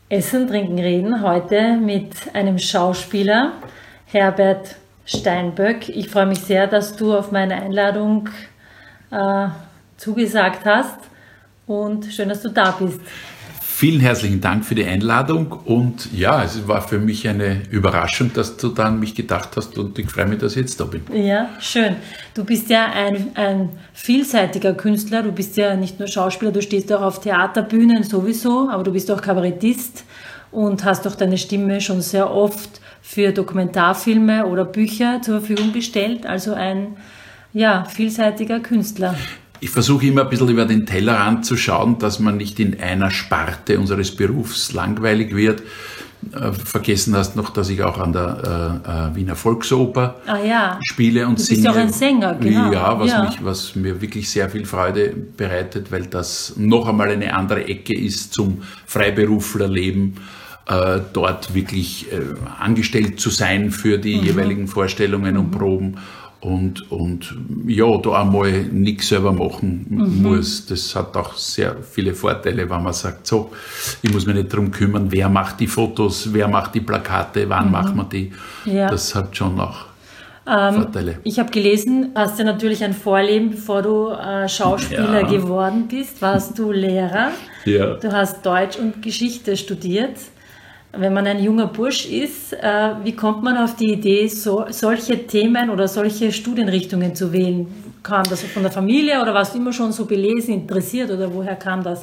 Essen, Trinken, Reden heute mit einem Schauspieler, Herbert Steinböck. Ich freue mich sehr, dass du auf meine Einladung zugesagt hast und schön, dass du da bist. Vielen herzlichen Dank für die Einladung und ja, es war für mich eine Überraschung, dass du dann an mich gedacht hast und ich freue mich, dass ich jetzt da bin. Ja, schön. Du bist ja ein vielseitiger Künstler, du bist ja nicht nur Schauspieler, du stehst auch auf Theaterbühnen sowieso, aber du bist auch Kabarettist und hast auch deine Stimme schon sehr oft für Dokumentarfilme oder Bücher zur Verfügung gestellt, also ein vielseitiger Künstler. Ich versuche immer ein bisschen über den Tellerrand zu schauen, dass man nicht in einer Sparte unseres Berufs langweilig wird. Vergessen hast noch, dass ich auch an der Wiener Volksoper spiele und singe. Du bist ja auch ein Sänger, genau. Ja, was mir wirklich sehr viel Freude bereitet, weil das noch einmal eine andere Ecke ist zum Freiberuflerleben, dort wirklich angestellt zu sein für die jeweiligen Vorstellungen und Proben. Und da einmal nichts selber machen muss, das hat auch sehr viele Vorteile, wenn man sagt, so, ich muss mich nicht darum kümmern, wer macht die Fotos, wer macht die Plakate, wann macht man die. Ja. Das hat schon auch Vorteile. Ich habe gelesen, hast ja natürlich ein Vorleben, bevor du Schauspieler geworden bist, warst du Lehrer. Ja. Du hast Deutsch und Geschichte studiert. Wenn man ein junger Bursch ist, wie kommt man auf die Idee, solche Themen oder solche Studienrichtungen zu wählen? Kam das von der Familie oder warst du immer schon so belesen, interessiert oder woher kam das?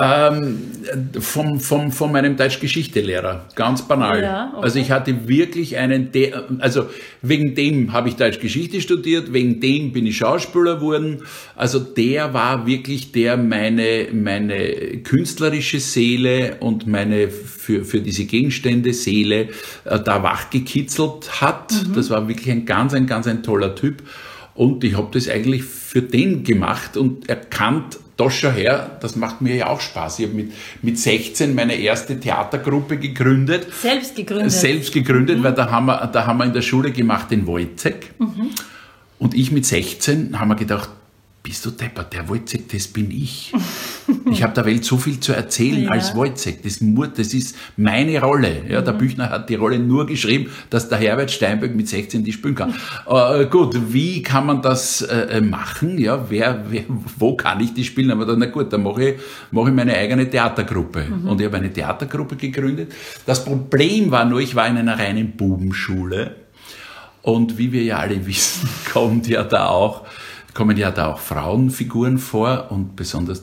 Von meinem Deutsch-Geschichte-Lehrer, ganz banal. Ja, okay. Also ich hatte wirklich wegen dem habe ich Deutsch-Geschichte studiert, wegen dem bin ich Schauspieler geworden. Also der war wirklich meine künstlerische Seele und meine für diese Gegenstände Seele da wachgekitzelt hat. Das war wirklich ein ganz toller Typ. Und ich habe das eigentlich für den gemacht und erkannt, das schon her, das macht mir ja auch Spaß. Ich habe mit 16 meine erste Theatergruppe gegründet. Selbst gegründet, weil da haben wir in der Schule gemacht den Wojciech. Und ich mit 16 haben wir gedacht, bist du deppert, der Wojciech, das bin ich. Ich habe der Welt so viel zu erzählen als Wojciech. Das ist meine Rolle. Ja, der Büchner hat die Rolle nur geschrieben, dass der Herbert Steinböck mit 16 die spielen kann. Gut, wie kann man das machen? Ja, wo kann ich die spielen? Aber dann, dann mache ich meine eigene Theatergruppe. Und ich habe eine Theatergruppe gegründet. Das Problem war nur, ich war in einer reinen Bubenschule. Und wie wir ja alle wissen, kommen ja da auch Frauenfiguren vor und besonders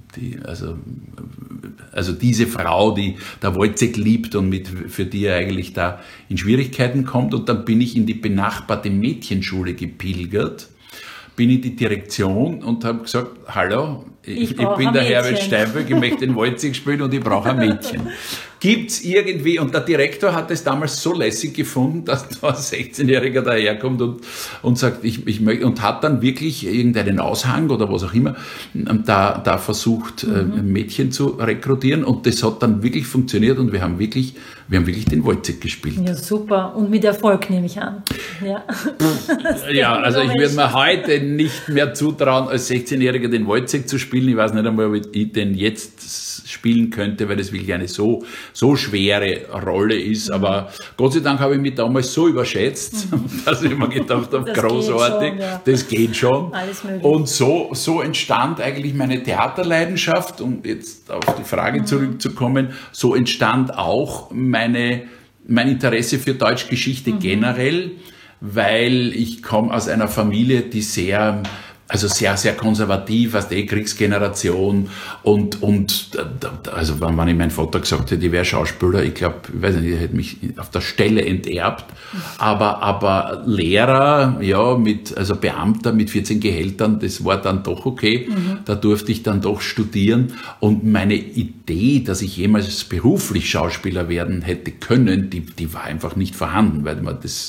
diese Frau, die der Wojciech liebt und für die er eigentlich da in Schwierigkeiten kommt. Und dann bin ich in die benachbarte Mädchenschule gepilgert, bin in die Direktion und habe gesagt, hallo, ich bin der Herbert Steinböck, ich möchte den Wojciech spielen und ich brauche ein Mädchen. Gibt's irgendwie, und der Direktor hat es damals so lässig gefunden, dass da ein 16-Jähriger daherkommt und sagt, ich möchte, und hat dann wirklich irgendeinen Aushang oder was auch immer, da versucht, Mädchen zu rekrutieren, und das hat dann wirklich funktioniert und wir haben wirklich den Wojciech gespielt. Ja, super. Und mit Erfolg, nehme ich an. Ja, also ich würde mir heute nicht mehr zutrauen, als 16-Jähriger den Wojciech zu spielen. Ich weiß nicht einmal, ob ich den jetzt spielen könnte, weil das wirklich eine so schwere Rolle ist. Aber Gott sei Dank habe ich mich damals so überschätzt, dass ich mir gedacht habe, großartig, das geht schon. Alles möglich. Und so entstand eigentlich meine Theaterleidenschaft, um jetzt auf die Frage zurückzukommen, so entstand auch mein Interesse für Deutschgeschichte generell, weil ich komme aus einer Familie, die sehr, sehr konservativ, aus der Kriegsgeneration und also wenn ich meinen Vater gesagt hätte, ich wäre Schauspieler, ich glaube, ich weiß nicht, er hätte mich auf der Stelle enterbt, aber Lehrer, Beamter mit 14 Gehältern, das war dann doch okay, da durfte ich dann doch studieren, und meine Idee, dass ich jemals beruflich Schauspieler werden hätte können, die war einfach nicht vorhanden, weil man das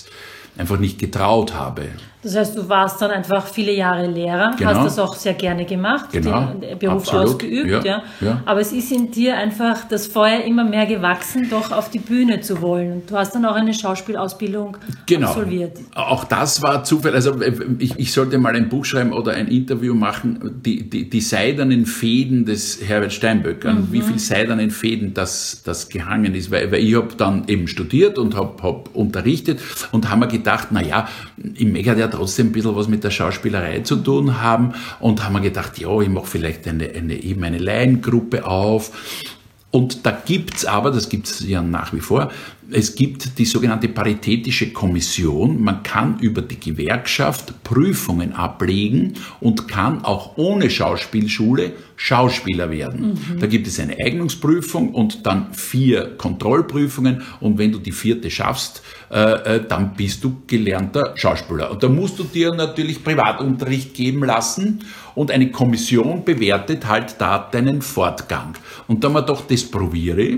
einfach nicht getraut habe. Das heißt, du warst dann einfach viele Jahre Lehrer, Genau. hast das auch sehr gerne gemacht, Genau. den Beruf Absolut. ausgeübt. Ja. Aber es ist in dir einfach das Feuer immer mehr gewachsen, doch auf die Bühne zu wollen. Und du hast dann auch eine Schauspielausbildung absolviert. Auch das war Zufall. Also ich sollte mal ein Buch schreiben oder ein Interview machen, die seidernen Fäden des Herbert Steinböck, an wie viel seidernen Fäden das gehangen ist. Weil ich habe dann eben studiert und hab unterrichtet und haben mir gedacht, naja, ich möchte ja trotzdem ein bisschen was mit der Schauspielerei zu tun haben und haben mir gedacht, ja, ich mache vielleicht eine Laiengruppe auf. Und da gibt's aber, das gibt's ja nach wie vor, es gibt die sogenannte Paritätische Kommission. Man kann über die Gewerkschaft Prüfungen ablegen und kann auch ohne Schauspielschule Schauspieler werden. Da gibt es eine Eignungsprüfung und dann 4 Kontrollprüfungen und wenn du die 4. schaffst, dann bist du gelernter Schauspieler. Und da musst du dir natürlich Privatunterricht geben lassen und eine Kommission bewertet halt da deinen Fortgang. Und da man doch das probiere,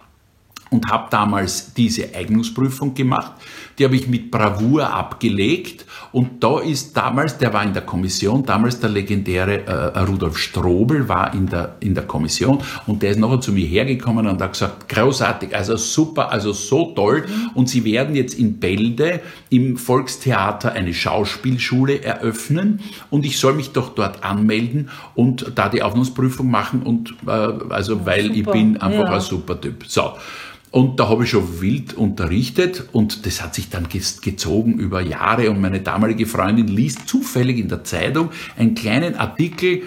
und habe damals diese Eignungsprüfung gemacht. Die habe ich mit Bravour abgelegt und da ist damals, der war in der Kommission, damals der legendäre Rudolf Strobel war in der Kommission und der ist nachher zu mir hergekommen und hat gesagt, großartig, also super, also so toll und Sie werden jetzt in Bälde im Volkstheater eine Schauspielschule eröffnen und ich soll mich doch dort anmelden und da die Aufnahmeprüfung machen und weil super. Ich bin einfach ein super Typ. So. Und da habe ich schon wild unterrichtet und das hat sich dann gezogen über Jahre und meine damalige Freundin liest zufällig in der Zeitung einen kleinen Artikel,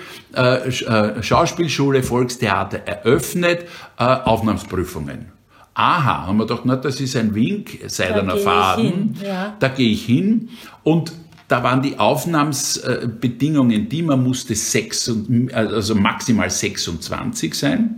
Schauspielschule, Volkstheater eröffnet, Aufnahmeprüfungen. Aha, haben wir gedacht, na, das ist ein Wink, seidener Faden, da gehe ich hin und da waren die Aufnahmebedingungen, die man musste also maximal 26 sein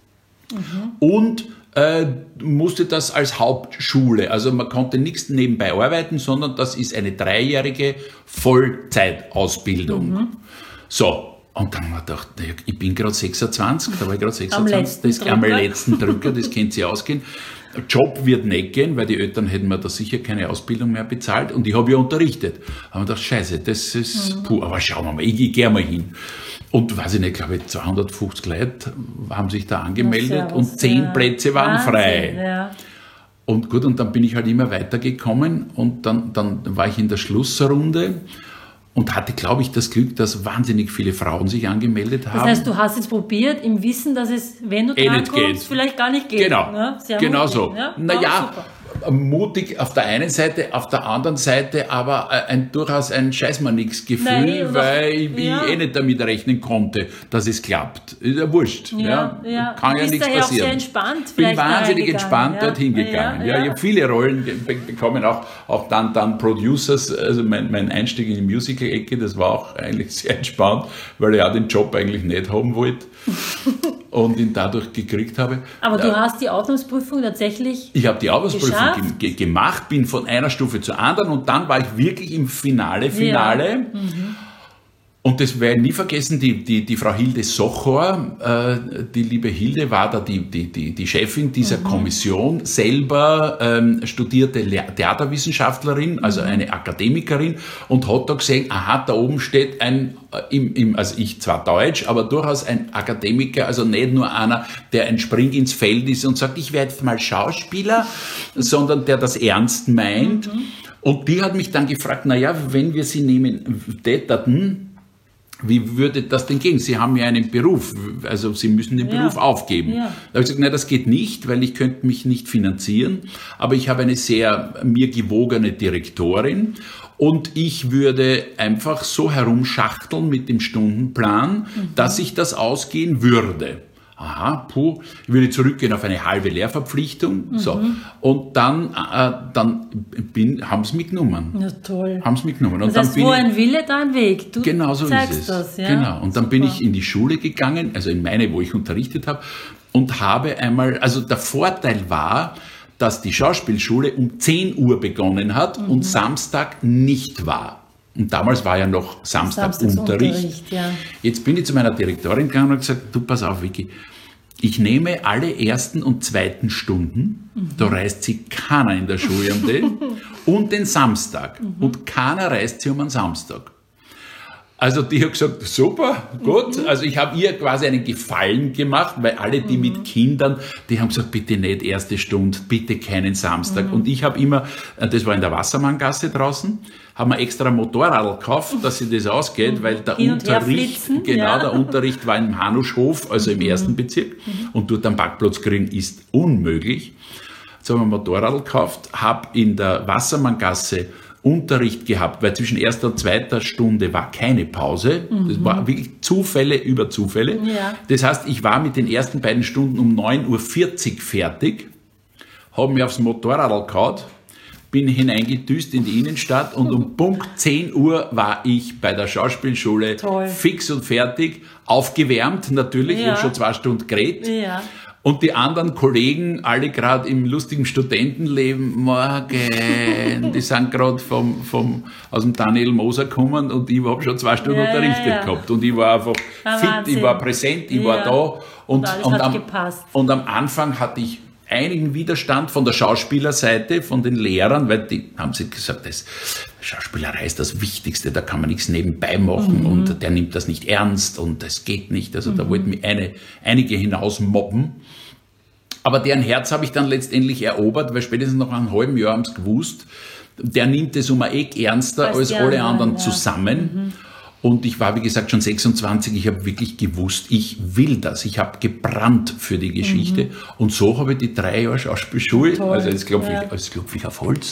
und musste das als Hauptschule, also man konnte nichts nebenbei arbeiten, sondern das ist eine 3-jährige Vollzeitausbildung. So, und dann haben wir gedacht, ich bin gerade 26, da war ich gerade 26, am letzten Drücker, das kennt Sie ausgehen. Job wird nicht gehen, weil die Eltern hätten mir da sicher keine Ausbildung mehr bezahlt und ich habe ja unterrichtet. Da haben wir gedacht, scheiße, das ist aber schauen wir mal, ich gehe mal hin. Und weiß ich nicht, glaube ich, 250 Leute haben sich da angemeldet und 10 Plätze waren frei. Ja. Und gut, und dann bin ich halt immer weitergekommen und dann war ich in der Schlussrunde und hatte, glaube ich, das Glück, dass wahnsinnig viele Frauen sich angemeldet haben. Das heißt, du hast es probiert, im Wissen, dass es, wenn du drankommst, vielleicht gar nicht geht. Genau, ne? genau so. Ja? Naja, mutig auf der einen Seite, auf der anderen Seite aber durchaus ein Scheiß-mir-nix-Gefühl, weil ich nicht damit rechnen konnte, dass es klappt. Ist ja wurscht. Kann ja nichts passieren. Auch sehr entspannt. Ich bin wahnsinnig entspannt dorthin gegangen. Ich habe viele Rollen bekommen, auch dann Producers, also mein Einstieg in die Musical-Ecke, das war auch eigentlich sehr entspannt, weil ich auch den Job eigentlich nicht haben wollte. Und ihn dadurch gekriegt habe. Aber du hast die Aufnahmeprüfung tatsächlich Ich habe die Aufnahmeprüfung gemacht, bin von einer Stufe zur anderen und dann war ich wirklich im Finale. Ja. Und das werde ich nie vergessen, die Frau Hilde Sochor, die liebe Hilde, war da die Chefin dieser Kommission, selber studierte Theaterwissenschaftlerin, also eine Akademikerin, und hat da gesehen, aha, da oben steht also ich zwar Deutsch, aber durchaus ein Akademiker, also nicht nur einer, der ein Spring ins Feld ist und sagt, ich werde jetzt mal Schauspieler, sondern der das ernst meint. Und die hat mich dann gefragt, naja, wenn wir sie nehmen täterten, wie würde das denn gehen? Sie haben ja einen Beruf, also Sie müssen den Beruf aufgeben. Ja. Da habe ich gesagt, nein, das geht nicht, weil ich könnte mich nicht finanzieren, aber ich habe eine sehr mir gewogene Direktorin und ich würde einfach so herumschachteln mit dem Stundenplan, dass ich das ausgehen würde. Aha, ich würde zurückgehen auf eine halbe Lehrverpflichtung. So. Und dann haben sie mich genommen. Ja, toll. Haben sie mich genommen. Und das heißt, wo ein Wille, da ein Weg. Du genau so zeigst ist es. Das, ja? Genau. Und dann bin ich in die Schule gegangen, also in meine, wo ich unterrichtet habe, und habe einmal, also der Vorteil war, dass die Schauspielschule um 10 Uhr begonnen hat und Samstag nicht war. Und damals war ja noch Samstagsunterricht. Ja. Jetzt bin ich zu meiner Direktorin gegangen und habe gesagt, du, pass auf, Vicky, Ich nehme alle ersten und zweiten Stunden, da reist sich keiner in der Schule um den, und den Samstag. Und keiner reist sich um einen Samstag. Also die hat gesagt, super, gut. Also ich habe ihr quasi einen Gefallen gemacht, weil alle, die mit Kindern, die haben gesagt, bitte nicht erste Stunde, bitte keinen Samstag. Und ich habe immer, das war in der Wassermanngasse draußen, haben wir extra ein Motorrad gekauft, dass sich das ausgeht, weil der Unterricht, der Unterricht war im Hanuschhof, also im ersten Bezirk, und dort einen Parkplatz kriegen ist unmöglich. Jetzt haben wir ein Motorrad gekauft, habe in der Wassermanngasse Unterricht gehabt, weil zwischen erster und zweiter Stunde war keine Pause. Das war wirklich Zufälle über Zufälle. Ja. Das heißt, ich war mit den ersten beiden Stunden um 9.40 Uhr fertig, habe mich aufs Motorrad gehauen, bin hineingedüst in die Innenstadt und um Punkt 10 Uhr war ich bei der Schauspielschule fix und fertig, aufgewärmt natürlich, ich habe schon 2 Stunden geredet. Ja. Und die anderen Kollegen, alle gerade im lustigen Studentenleben, morgen, die sind gerade aus dem Daniel Moser gekommen und ich habe schon 2 Stunden unterrichtet gehabt. Und ich war einfach fit, ich war präsent, ich war da. Und am Anfang hatte ich einigen Widerstand von der Schauspielerseite, von den Lehrern, weil die haben sich gesagt, Schauspielerei ist das Wichtigste, da kann man nichts nebenbei machen und der nimmt das nicht ernst und das geht nicht. Also da wollten mich einige hinausmobben. Aber deren Herz habe ich dann letztendlich erobert, weil spätestens nach einem halben Jahr haben sie gewusst, der nimmt es um ein Eck ernster als alle anderen zusammen. Und ich war, wie gesagt, schon 26, ich habe wirklich gewusst, ich will das. Ich habe gebrannt für die Geschichte. Und so habe ich die 3 Jahre Schauspielschule, also jetzt klopfe ich auf Holz,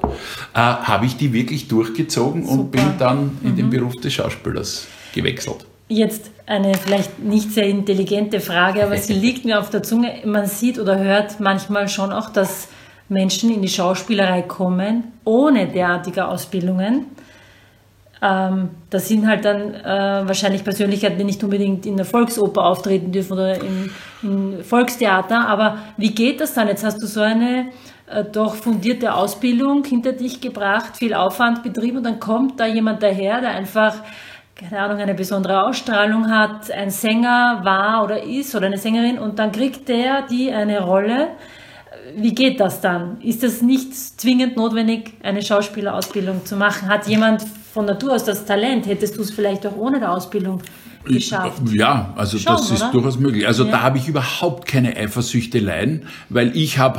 habe ich die wirklich durchgezogen und bin dann in den Beruf des Schauspielers gewechselt. Jetzt eine vielleicht nicht sehr intelligente Frage, aber sie liegt mir auf der Zunge. Man sieht oder hört manchmal schon auch, dass Menschen in die Schauspielerei kommen, ohne derartige Ausbildungen. Das sind halt dann wahrscheinlich Persönlichkeiten, die nicht unbedingt in der Volksoper auftreten dürfen oder im Volkstheater. Aber wie geht das dann? Jetzt hast du so eine doch fundierte Ausbildung hinter dich gebracht, viel Aufwand betrieben und dann kommt da jemand daher, der einfach, keine Ahnung, eine besondere Ausstrahlung hat, ein Sänger war oder ist oder eine Sängerin und dann kriegt die eine Rolle. Wie geht das dann? Ist es nicht zwingend notwendig, eine Schauspielerausbildung zu machen? Hat jemand von Natur aus das Talent? Hättest du es vielleicht auch ohne der Ausbildung geschafft? Ja, also schon, das ist durchaus möglich. Also da habe ich überhaupt keine Eifersüchteleien, weil ich habe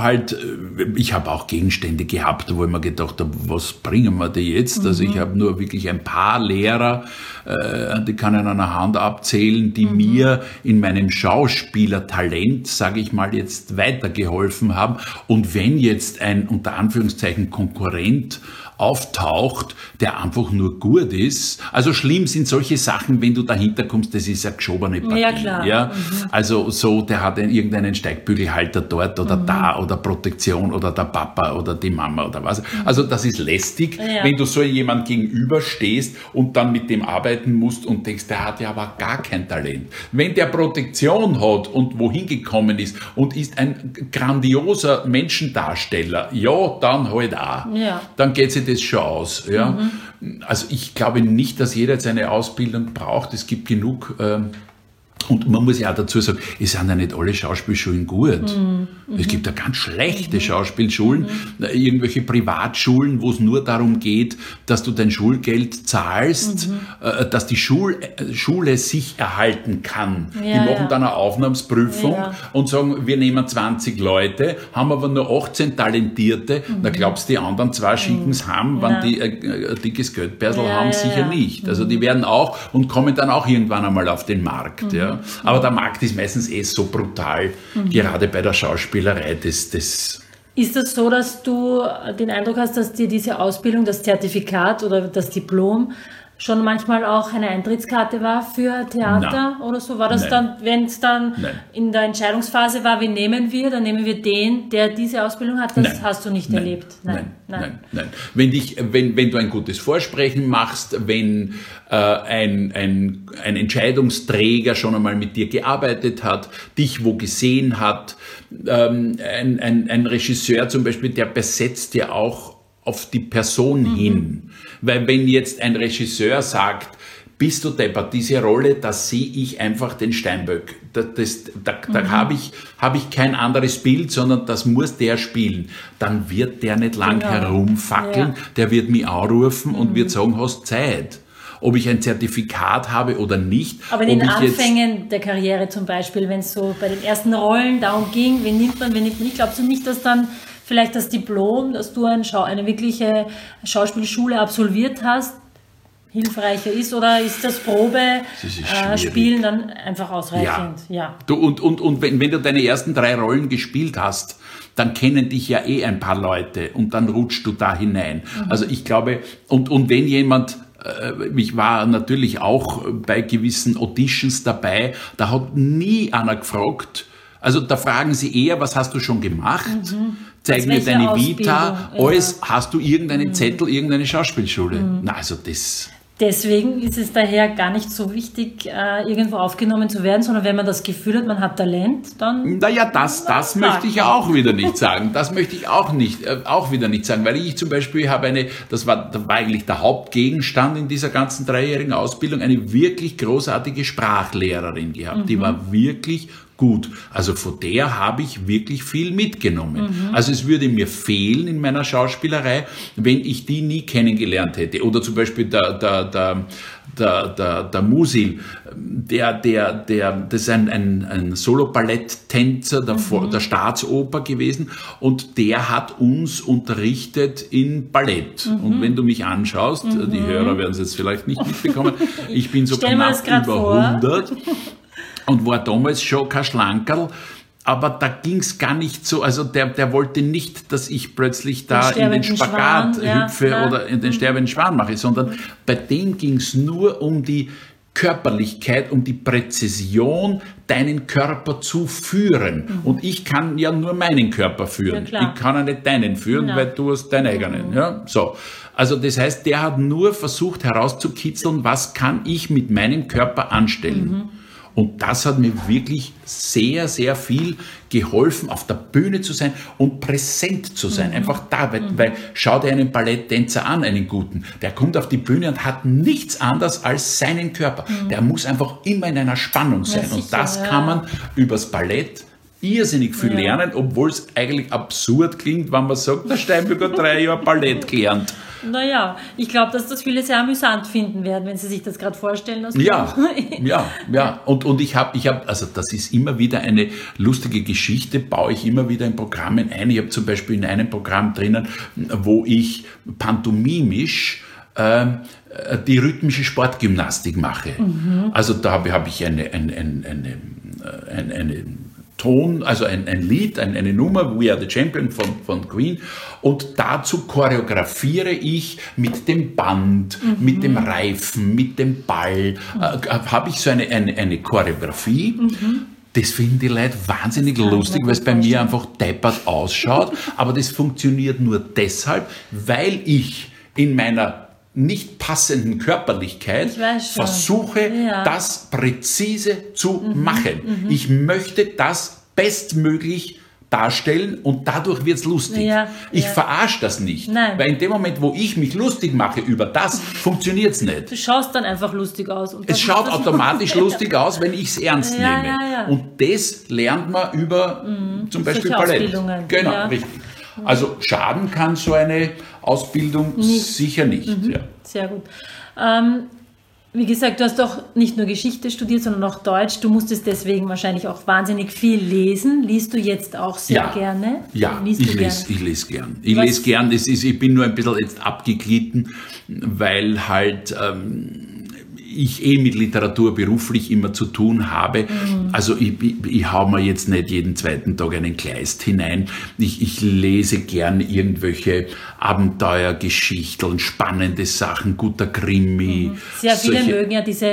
auch Gegenstände gehabt, wo ich mir gedacht habe, was bringen wir dir jetzt? Also ich habe nur wirklich ein paar Lehrer, die kann ich an einer Hand abzählen, die mir in meinem Schauspielertalent, sage ich mal jetzt, weitergeholfen haben. Und wenn jetzt ein, unter Anführungszeichen, Konkurrent auftaucht, der einfach nur gut ist. Also schlimm sind solche Sachen, wenn du dahinter kommst, das ist eine geschobene Partie. Ja, klar. Ja? Also so, der hat irgendeinen Steigbügelhalter dort oder da oder Protektion oder der Papa oder die Mama oder was. Also das ist lästig, wenn du so jemand gegenüberstehst und dann mit dem arbeiten musst und denkst, der hat ja aber gar kein Talent. Wenn der Protektion hat und wohin gekommen ist und ist ein grandioser Menschendarsteller, ja, dann halt auch. Ja. Dann geht sich das schon aus. Ja? Also ich glaube nicht, dass jeder jetzt eine Ausbildung braucht. Es gibt genug, und man muss ja auch dazu sagen, es sind ja nicht alle Schauspielschulen gut. Es gibt ja ganz schlechte Schauspielschulen, irgendwelche Privatschulen, wo es nur darum geht, dass du dein Schulgeld zahlst, dass die Schule sich erhalten kann. Ja, die machen dann eine Aufnahmsprüfung und sagen, wir nehmen 20 Leute, haben aber nur 18 Talentierte, da glaubst du, die anderen 2 schicken es heim, wenn die ein dickes Geldbörsel haben, sicher nicht. Also die werden auch und kommen dann auch irgendwann einmal auf den Markt. Ja. Aber der Markt ist meistens so brutal, gerade bei der Schauspielerei. Ist das so, dass du den Eindruck hast, dass dir diese Ausbildung, das Zertifikat oder das Diplom schon manchmal auch eine Eintrittskarte war für Theater oder so? War das dann, wenn es dann in der Entscheidungsphase war, wen nehmen wir, dann nehmen wir den, der diese Ausbildung hat? Das hast du nicht erlebt? Nein. Wenn du ein gutes Vorsprechen machst, wenn ein Entscheidungsträger schon einmal mit dir gearbeitet hat, dich wo gesehen hat, ein Regisseur zum Beispiel, der besetzt ja auch auf die Person hin. Weil wenn jetzt ein Regisseur sagt, bist du deppert, diese Rolle, da sehe ich einfach den Steinböck. Da habe ich kein anderes Bild, sondern das muss der spielen. Dann wird der nicht lang herumfackeln, der wird mich anrufen und wird sagen, hast Zeit. Ob ich ein Zertifikat habe oder nicht. Aber in den Anfängen der Karriere zum Beispiel, wenn es so bei den ersten Rollen darum ging, wen nimmt man nicht, glaubst du nicht, dass dann vielleicht das Diplom, dass du eine wirkliche Schauspielschule absolviert hast, hilfreicher ist, oder ist das Probespielen dann einfach ausreichend? Ja. Und wenn du deine ersten 3 Rollen gespielt hast, dann kennen dich ja ein paar Leute und dann rutschst du da hinein. Also ich glaube, und wenn jemand, ich war natürlich auch bei gewissen Auditions dabei, da hat nie einer gefragt, also da fragen sie eher, was hast du schon gemacht? Zeig mir deine Vita, alles, hast du irgendeinen Zettel, irgendeine Schauspielschule? Na, also das... Deswegen ist es daher gar nicht so wichtig, irgendwo aufgenommen zu werden, sondern wenn man das Gefühl hat, man hat Talent, dann... Naja, das möchte ich auch wieder nicht sagen. Das möchte ich auch wieder nicht sagen, weil ich zum Beispiel habe das war eigentlich der Hauptgegenstand in dieser ganzen 3-jährigen Ausbildung, eine wirklich großartige Sprachlehrerin gehabt. Die war wirklich gut. Also von der habe ich wirklich viel mitgenommen. Also es würde mir fehlen in meiner Schauspielerei, wenn ich die nie kennengelernt hätte. Oder zum Beispiel der Musil, das ist ein Solo-Ballett-Tänzer der Staatsoper gewesen und der hat uns unterrichtet in Ballett. Und wenn du mich anschaust, die Hörer werden es jetzt vielleicht nicht mitbekommen, ich bin so knapp über 100 und war damals schon kein Schlankerl, aber da ging es gar nicht so, also der wollte nicht, dass ich plötzlich da in den Spagat hüpfe oder in den sterbenden Schwan mache, sondern bei dem ging es nur um die Körperlichkeit, um die Präzision, deinen Körper zu führen. Und ich kann ja nur meinen Körper führen. Ja, ich kann ja nicht deinen führen, weil du hast deinen eigenen. Ja, so. Also das heißt, der hat nur versucht herauszukitzeln, was kann ich mit meinem Körper anstellen. Und das hat mir wirklich sehr, sehr viel geholfen, auf der Bühne zu sein und präsent zu sein. Einfach da, weil schau dir einen Balletttänzer an, einen guten. Der kommt auf die Bühne und hat nichts anderes als seinen Körper. Der muss einfach immer in einer Spannung sein. Ja, und das kann man übers Ballett irrsinnig viel lernen, obwohl es eigentlich absurd klingt, wenn man sagt, der Steinböck hat 3 Jahre Ballett gelernt. Naja, ich glaube, dass das viele sehr amüsant finden werden, wenn sie sich das gerade vorstellen. Ja. Und ich habe, also das ist immer wieder eine lustige Geschichte, baue ich immer wieder in Programmen ein. Ich habe zum Beispiel in einem Programm drinnen, wo ich pantomimisch die rhythmische Sportgymnastik mache. Also da habe ich eine Ton, also ein Lied, eine Nummer, We Are the Champion von Queen, und dazu choreografiere ich mit dem Band, mit dem Reifen, mit dem Ball, habe ich so eine Choreografie. Das finden die Leute wahnsinnig lustig, weil es bei mir einfach deppert ausschaut, aber das funktioniert nur deshalb, weil ich in meiner nicht passenden Körperlichkeit versuche, das präzise zu machen. Ich möchte das bestmöglich darstellen und dadurch wird es lustig. Ich verarsche das nicht, weil in dem Moment, wo ich mich lustig mache über das, funktioniert es nicht. Du schaust dann einfach lustig aus. Und es schaut automatisch lustig aus, wenn ich es ernst nehme. Und das lernt man über zum Beispiel Ballett. Genau, richtig. Also schaden kann so eine Ausbildung sicher nicht. Sehr gut. Wie gesagt, du hast doch nicht nur Geschichte studiert, sondern auch Deutsch. Du musstest deswegen wahrscheinlich auch wahnsinnig viel lesen. Liest du jetzt auch sehr gerne? Ja, ich lese gern. Ich lese gern. Ich bin nur ein bisschen jetzt abgeglitten, weil halt ich mit Literatur beruflich immer zu tun habe. Also ich hau mir jetzt nicht jeden zweiten Tag einen Kleist hinein. Ich lese gern irgendwelche Abenteuergeschichten, spannende Sachen, guter Krimi. Sehr viele mögen ja diese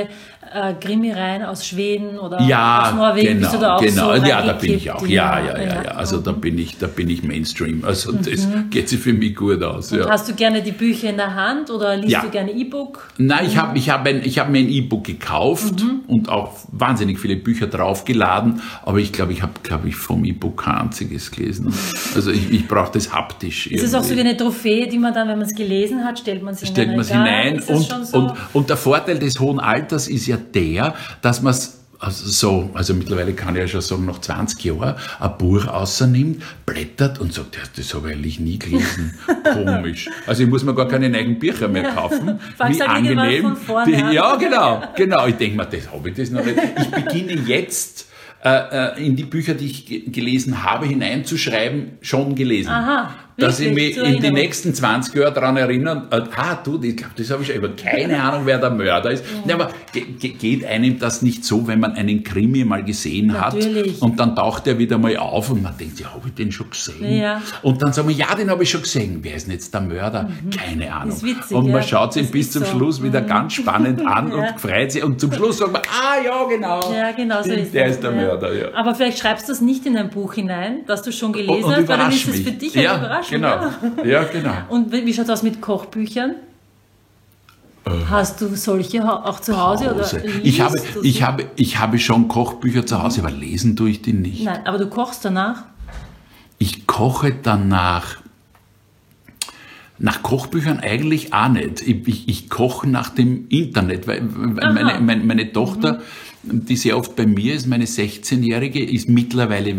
Krimireihen aus Schweden oder aus Norwegen? Genau, bist du da auch so ja, da bin ich auch. Ja. Also da bin ich Mainstream. Also das geht sich für mich gut aus. Und hast du gerne die Bücher in der Hand oder liest du gerne E-Book? Nein, ich hab mir ein E-Book gekauft und auch wahnsinnig viele Bücher draufgeladen, aber ich glaube, ich habe vom E-Book kein einziges gelesen. Also ich brauche das haptisch. Ist es auch so wie eine Trophäe, die man dann, wenn man es gelesen hat, stellt man sie hinein. Und der Vorteil des hohen Alters ist ja der, dass man es also mittlerweile kann ich ja schon sagen, nach 20 Jahren ein Buch rausnimmt, blättert und sagt, das habe ich eigentlich nie gelesen. Komisch. Also ich muss mir gar keine neuen Bücher mehr kaufen. Wie angenehm. Von vorne an. Ja, genau. Ich denke mir, das habe ich das noch nicht. Ich beginne jetzt in die Bücher, die ich gelesen habe, hineinzuschreiben, schon gelesen. Aha. Dass ich mich in die nächsten 20 Jahre daran erinnere, ich glaube, das habe ich schon, ich habe keine Ahnung, wer der Mörder ist. Ja. Aber geht einem das nicht so, wenn man einen Krimi mal gesehen hat und dann taucht er wieder mal auf und man denkt, habe ich den schon gesehen? Ja. Und dann sagen wir, den habe ich schon gesehen. Wer ist denn jetzt der Mörder? Keine Ahnung. Ist witzig, und man schaut sich bis zum Schluss wieder ganz spannend an und freut sich und zum Schluss sagt man, ja, genau. Ja, genau so ist der ist der Mörder. Ja. Aber vielleicht schreibst du es nicht in ein Buch hinein, das du schon gelesen hast, weil dann ist es für dich eine Überraschung. Genau. Ja, genau. Und wie schaut es aus mit Kochbüchern? Hast du solche auch zu Hause? Oder ich habe schon Kochbücher zu Hause, aber lesen tue ich die nicht. Nein, aber du kochst danach? Ich koche danach. Nach Kochbüchern eigentlich auch nicht. Ich koche nach dem Internet, weil meine Tochter, die sehr oft bei mir ist, meine 16-Jährige, ist mittlerweile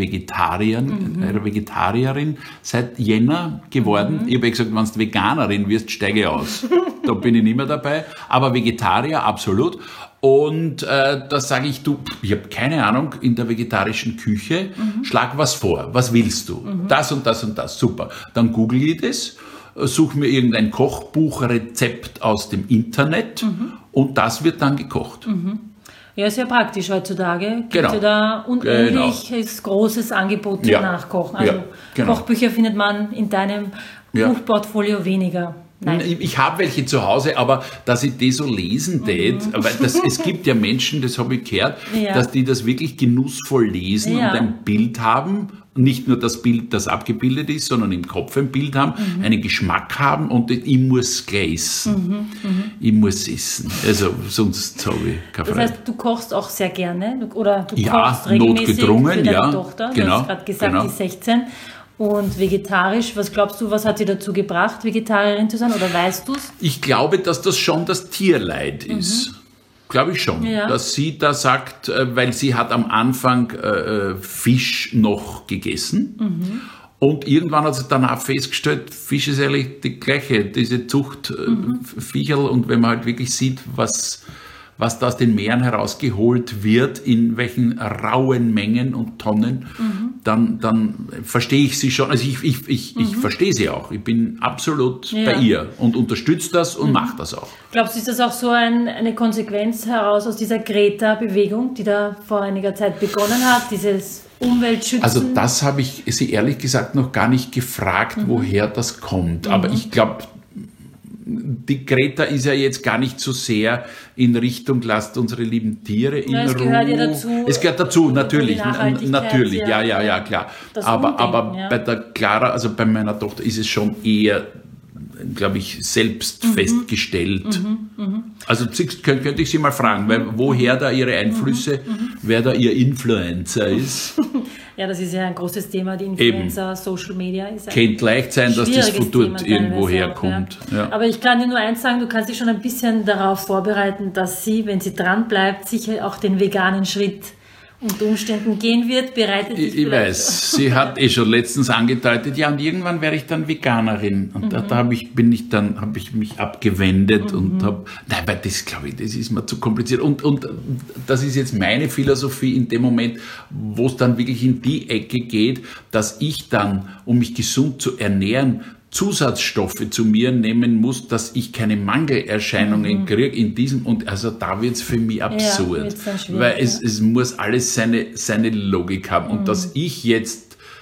Vegetarierin seit Jänner geworden. Ich habe gesagt, wenn du Veganerin wirst, steige aus. Da bin ich nicht mehr dabei. Aber Vegetarier, absolut. Und da sage ich, ich habe keine Ahnung in der vegetarischen Küche, schlag was vor. Was willst du? Das und das und das. Super. Dann google ich das. Suche mir irgendein Kochbuchrezept aus dem Internet und das wird dann gekocht. Ja, sehr praktisch heutzutage. Gibt ja da unendliches großes Angebot zum Nachkochen. Also Kochbücher findet man in deinem Buchportfolio weniger. Nein. Ich habe welche zu Hause, aber dass ich die so lesen tät, weil es gibt ja Menschen, das habe ich gehört, dass die das wirklich genussvoll lesen und ein Bild haben, nicht nur das Bild, das abgebildet ist, sondern im Kopf ein Bild haben, einen Geschmack haben und ich muss gleich essen. Ich muss essen. Also sonst habe ich keine Freude. Das heißt, du kochst auch sehr gerne oder du kochst regelmäßig notgedrungen, für deine Tochter. Du hast gerade gesagt, die ist 16. Und vegetarisch, was glaubst du, was hat sie dazu gebracht, Vegetarierin zu sein, oder weißt du es? Ich glaube, dass das schon das Tierleid ist. Glaube ich schon. Ja. Dass sie da sagt, weil sie hat am Anfang Fisch noch gegessen und irgendwann hat sie danach festgestellt, Fisch ist eigentlich die gleiche, diese Zucht Viecherl, und wenn man halt wirklich sieht, was da aus den Meeren herausgeholt wird, in welchen rauen Mengen und Tonnen, dann verstehe ich sie schon. Also ich verstehe sie auch. Ich bin absolut bei ihr und unterstütze das und mache das auch. Glaubst du, ist das auch so eine Konsequenz heraus aus dieser Greta-Bewegung, die da vor einiger Zeit begonnen hat, dieses Umweltschützen? Also das habe ich sie ehrlich gesagt noch gar nicht gefragt, woher das kommt. Aber ich glaube, die Greta ist ja jetzt gar nicht so sehr in Richtung, lasst unsere lieben Tiere in Ruhe. Es gehört ja dazu. Es gehört dazu, natürlich. Natürlich, ja, klar. Aber bei der Clara, also bei meiner Tochter, ist es schon eher, glaube ich, selbst festgestellt. Also könnte ich sie mal fragen, woher da ihre Einflüsse, wer da ihr Influencer ist. Ja, das ist ja ein großes Thema, die Influencer, Social Media. Könnte leicht sein, dass das von dort irgendwo herkommt. Ja. Aber ich kann dir nur eins sagen, du kannst dich schon ein bisschen darauf vorbereiten, dass sie, wenn sie dran bleibt, sicher auch den veganen Schritt unter Umständen gehen wird, bereitet dich. Ich weiß, sie hat schon letztens angedeutet, und irgendwann werde ich dann Veganerin. Und da habe ich mich abgewendet und weil das, glaube ich, das ist mir zu kompliziert. Und das ist jetzt meine Philosophie in dem Moment, wo es dann wirklich in die Ecke geht, dass ich dann, um mich gesund zu ernähren, Zusatzstoffe zu mir nehmen muss, dass ich keine Mangelerscheinungen kriege in diesem, und also da wird es für mich absurd, weil es muss alles seine Logik haben, und dass ich jetzt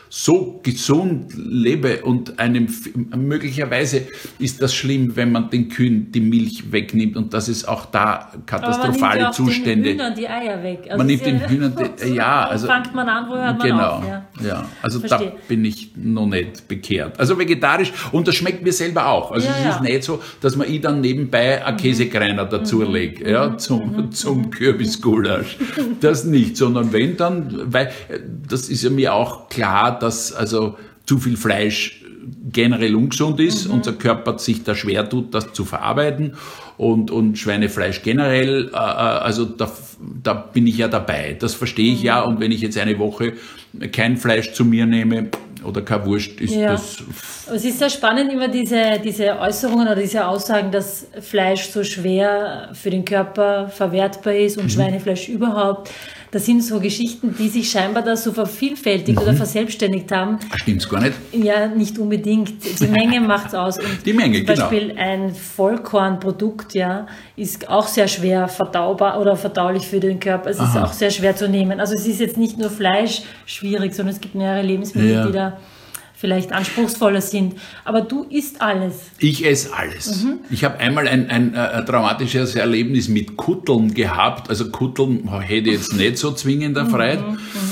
so gesund lebe und möglicherweise ist das schlimm, wenn man den Kühen die Milch wegnimmt und das ist auch da katastrophale man Zustände. Den Hühnern die Eier weg. Also man nimmt den Hühnern also fängt man an, wo hört man auf? Ja, also da bin ich noch nicht bekehrt. Also vegetarisch und das schmeckt mir selber auch. Also es ist nicht so, dass man dann nebenbei einen Käsekreiner dazu legt, zum Kürbisgulasch. Das nicht, sondern wenn dann, weil das ist ja mir auch klar, dass also zu viel Fleisch generell ungesund ist. Unser Körper sich da schwer tut, das zu verarbeiten und Schweinefleisch generell, also da bin ich ja dabei. Das verstehe ich ja und wenn ich jetzt eine Woche kein Fleisch zu mir nehme oder keine Wurst, ist das... Es ist sehr spannend, immer diese Äußerungen oder diese Aussagen, dass Fleisch so schwer für den Körper verwertbar ist und Schweinefleisch überhaupt. Das sind so Geschichten, die sich scheinbar da so vervielfältigt oder verselbstständigt haben. Stimmt's gar nicht? Ja, nicht unbedingt. Die Menge macht's aus. Und die Menge, zum Beispiel ein Vollkornprodukt, ist auch sehr schwer verdaubar oder verdaulich für den Körper. Es ist auch sehr schwer zu nehmen. Also es ist jetzt nicht nur Fleisch schwierig, sondern es gibt mehrere Lebensmittel, die da vielleicht anspruchsvoller sind. Aber du isst alles. Ich esse alles. Ich habe einmal ein traumatisches Erlebnis mit Kutteln gehabt. Also Kutteln hätte ich jetzt nicht so zwingend erfreut.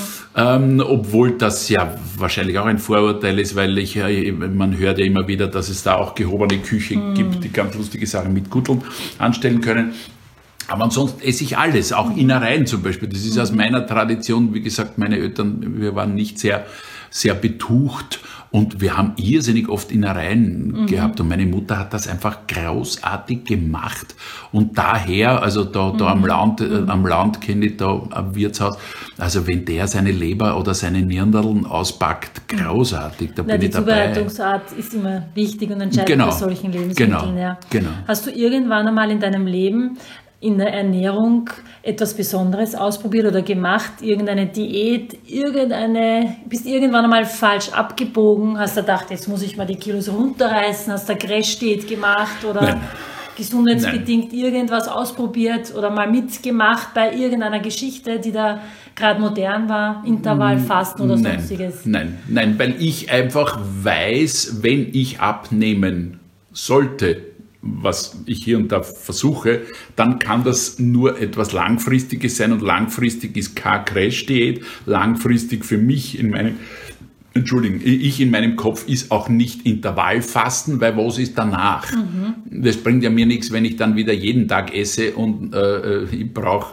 Obwohl das ja wahrscheinlich auch ein Vorurteil ist, weil man hört ja immer wieder, dass es da auch gehobene Küche gibt, die ganz lustige Sachen mit Kutteln anstellen können. Aber ansonsten esse ich alles, auch Innereien zum Beispiel. Das ist aus meiner Tradition, wie gesagt, meine Eltern, wir waren nicht sehr, sehr betucht und wir haben irrsinnig oft Innereien gehabt und meine Mutter hat das einfach großartig gemacht und daher, also da am Land kenne ich da ein Wirtshaus, also wenn der seine Leber oder seine Nirndeln auspackt, großartig, da bin ich dabei. Die Zubereitungsart ist immer wichtig und entscheidend bei solchen Lebensmitteln. Genau. Hast du irgendwann einmal in deinem Leben in der Ernährung etwas Besonderes ausprobiert oder gemacht, irgendeine Diät, bist irgendwann einmal falsch abgebogen, hast du gedacht, jetzt muss ich mal die Kilos runterreißen, hast du eine Crash-Diät gemacht oder gesundheitsbedingt irgendwas ausprobiert oder mal mitgemacht bei irgendeiner Geschichte, die da gerade modern war, Intervallfasten oder sonstiges? Nein, weil ich einfach weiß, wenn ich abnehmen sollte, was ich hier und da versuche, dann kann das nur etwas Langfristiges sein und langfristig ist keine Crash-Diät. Langfristig für mich in meinem Kopf ist auch nicht Intervallfasten, weil was ist danach? Das bringt ja mir nichts, wenn ich dann wieder jeden Tag esse und ich brauche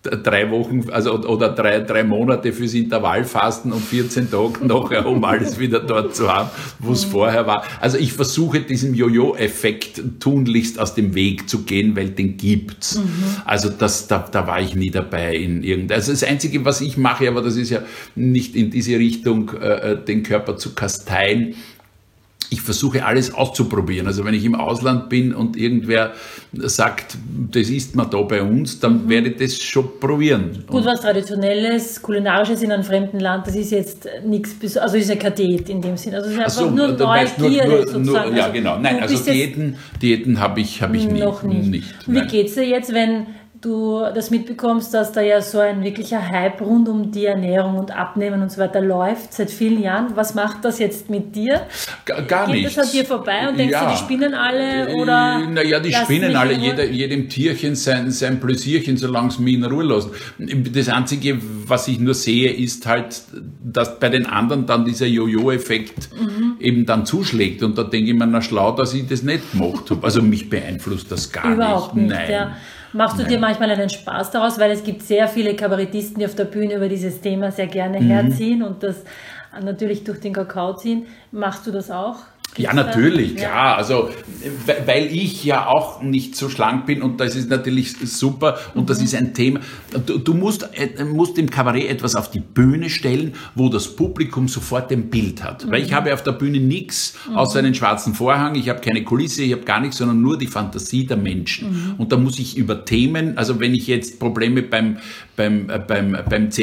3 Wochen, also oder 3 Monate fürs Intervallfasten und 14 Tage nachher, um alles wieder dort zu haben, wo es vorher war. Also ich versuche diesem Jojo-Effekt tunlichst aus dem Weg zu gehen, weil den gibt's. Also da war ich nie dabei in irgendeinem. Also das Einzige, was ich mache, aber das ist ja nicht in diese Richtung, den Körper zu kasteien. Ich versuche alles auszuprobieren. Also wenn ich im Ausland bin und irgendwer sagt, das isst man da bei uns, dann werde ich das schon probieren. Gut, was Traditionelles, Kulinarisches in einem fremden Land, das ist jetzt nichts, also ist ja kein Diät in dem Sinn. Also es ist einfach nur Neugierde sozusagen. Ja, genau. Nein, also Diäten habe ich noch nicht. Wie geht's dir jetzt, wenn du das mitbekommst, dass da ja so ein wirklicher Hype rund um die Ernährung und Abnehmen und so weiter läuft seit vielen Jahren? Was macht das jetzt mit dir? Gar nichts. Geht das an dir vorbei und denkst du, die spinnen alle? Oder naja, die spinnen alle, jedem Tierchen sein Pläsierchen, solange es mich in Ruhe lassen. Das Einzige, was ich nur sehe, ist halt, dass bei den anderen dann dieser Jojo-Effekt eben dann zuschlägt. Und da denke ich mir, na schlau, dass ich das nicht gemacht habe. Also mich beeinflusst das gar Überhaupt nicht. Nein. Ja. Machst du dir manchmal einen Spaß daraus, weil es gibt sehr viele Kabarettisten, die auf der Bühne über dieses Thema sehr gerne herziehen und das natürlich durch den Kakao ziehen. Machst du das auch? Ja, natürlich, klar. Also, weil ich ja auch nicht so schlank bin und das ist natürlich super und das ist ein Thema. Du musst im Kabarett etwas auf die Bühne stellen, wo das Publikum sofort ein Bild hat. Weil ich habe auf der Bühne nichts außer einen schwarzen Vorhang, ich habe keine Kulisse, ich habe gar nichts, sondern nur die Fantasie der Menschen. Und da muss ich über Themen, also wenn ich jetzt Probleme beim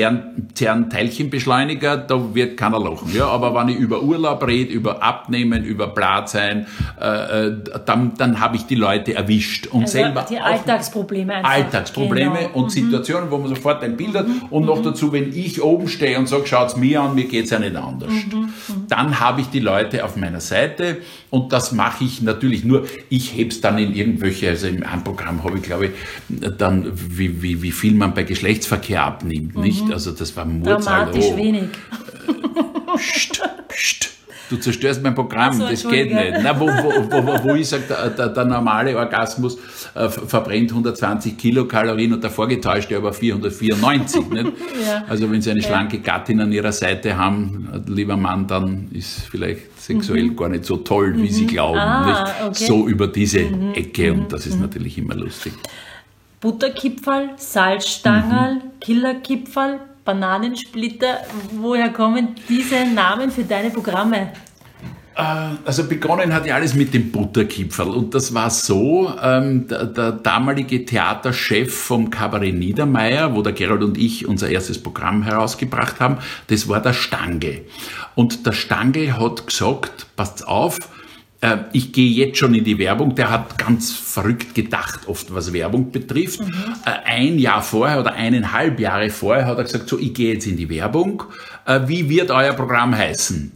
CERN Teilchenbeschleuniger, da wird keiner lachen. Ja, aber wenn ich über Urlaub rede, über Abnehmen, über über Blatt sein, dann habe ich die Leute erwischt. Und also selber die Alltagsprobleme einfach. Alltagsprobleme und Situationen, wo man sofort ein Bild hat. Und noch dazu, wenn ich oben stehe und sage, schaut's mir an, mir geht's ja nicht anders. Dann habe ich die Leute auf meiner Seite und das mache ich natürlich nur, ich heb's dann in irgendwelche, also im Programm habe ich, glaube ich, dann, wie viel man bei Geschlechtsverkehr abnimmt, nicht? Also das war dramatisch wenig. Psst. Du zerstörst mein Programm, das geht nicht. Na, wo ich sage, der normale Orgasmus verbrennt 120 Kilokalorien und der vorgetäuschte aber 494. Nicht? Ja. Also wenn Sie eine schlanke Gattin an Ihrer Seite haben, lieber Mann, dann ist vielleicht sexuell gar nicht so toll, wie Sie glauben. Nicht? Okay. So über diese Ecke und das ist natürlich immer lustig. Butterkipferl, Salzstangerl, Killerkipferl, Bananensplitter, woher kommen diese Namen für deine Programme? Also begonnen hat ja alles mit dem Butterkipferl und das war so, der damalige Theaterchef vom Kabarett Niedermeyer, wo der Gerald und ich unser erstes Programm herausgebracht haben, das war der Stange. Und der Stange hat gesagt, passt auf, ich gehe jetzt schon in die Werbung. Der hat ganz verrückt gedacht, oft was Werbung betrifft. Ein Jahr vorher oder 1,5 Jahre vorher hat er gesagt, so, ich gehe jetzt in die Werbung. Wie wird euer Programm heißen?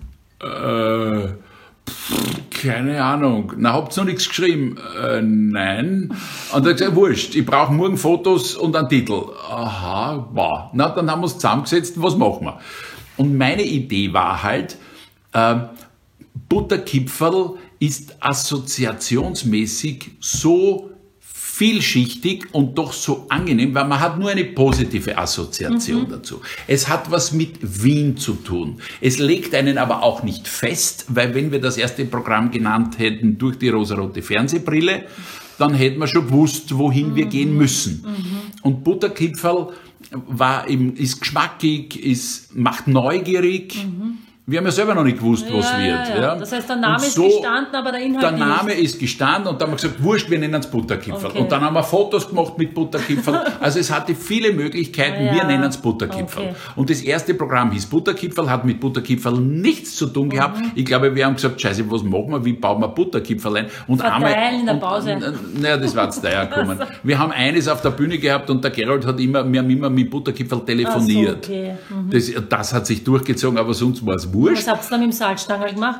Keine Ahnung. Na, habt ihr noch nichts geschrieben? Nein. Und er hat gesagt, wurscht, ich brauche morgen Fotos und einen Titel. Aha, wow. Na, dann haben wir uns zusammengesetzt, was machen wir? Und meine Idee war halt, Butterkipferl ist assoziationsmäßig so vielschichtig und doch so angenehm, weil man hat nur eine positive Assoziation dazu. Es hat was mit Wien zu tun. Es legt einen aber auch nicht fest, weil wenn wir das erste Programm genannt hätten durch die rosarote Fernsehbrille, dann hätten wir schon gewusst, wohin wir gehen müssen. Und Butterkipferl ist geschmackig, macht neugierig. Wir haben ja selber noch nicht gewusst, was wird. Ja. Das heißt, der Name ist gestanden, aber der Inhalt nicht. Der Name ist gestanden und dann haben wir gesagt, wurscht, wir nennen es Butterkipferl. Okay. Und dann haben wir Fotos gemacht mit Butterkipferl. Also es hatte viele Möglichkeiten, wir nennen es Butterkipferl. Okay. Und das erste Programm hieß Butterkipferl, hat mit Butterkipferl nichts zu tun gehabt. Ich glaube, wir haben gesagt, scheiße, was machen wir, wie bauen wir Butterkipferl ein? Und verteilen in der Pause. Naja, das war jetzt daher gekommen. Wir haben eines auf der Bühne gehabt und der Gerald hat wir haben immer mit Butterkipferl telefoniert. So, okay. Das hat sich durchgezogen, aber sonst war es wurscht. Was habt ihr dann mit dem Salzstangerl gemacht?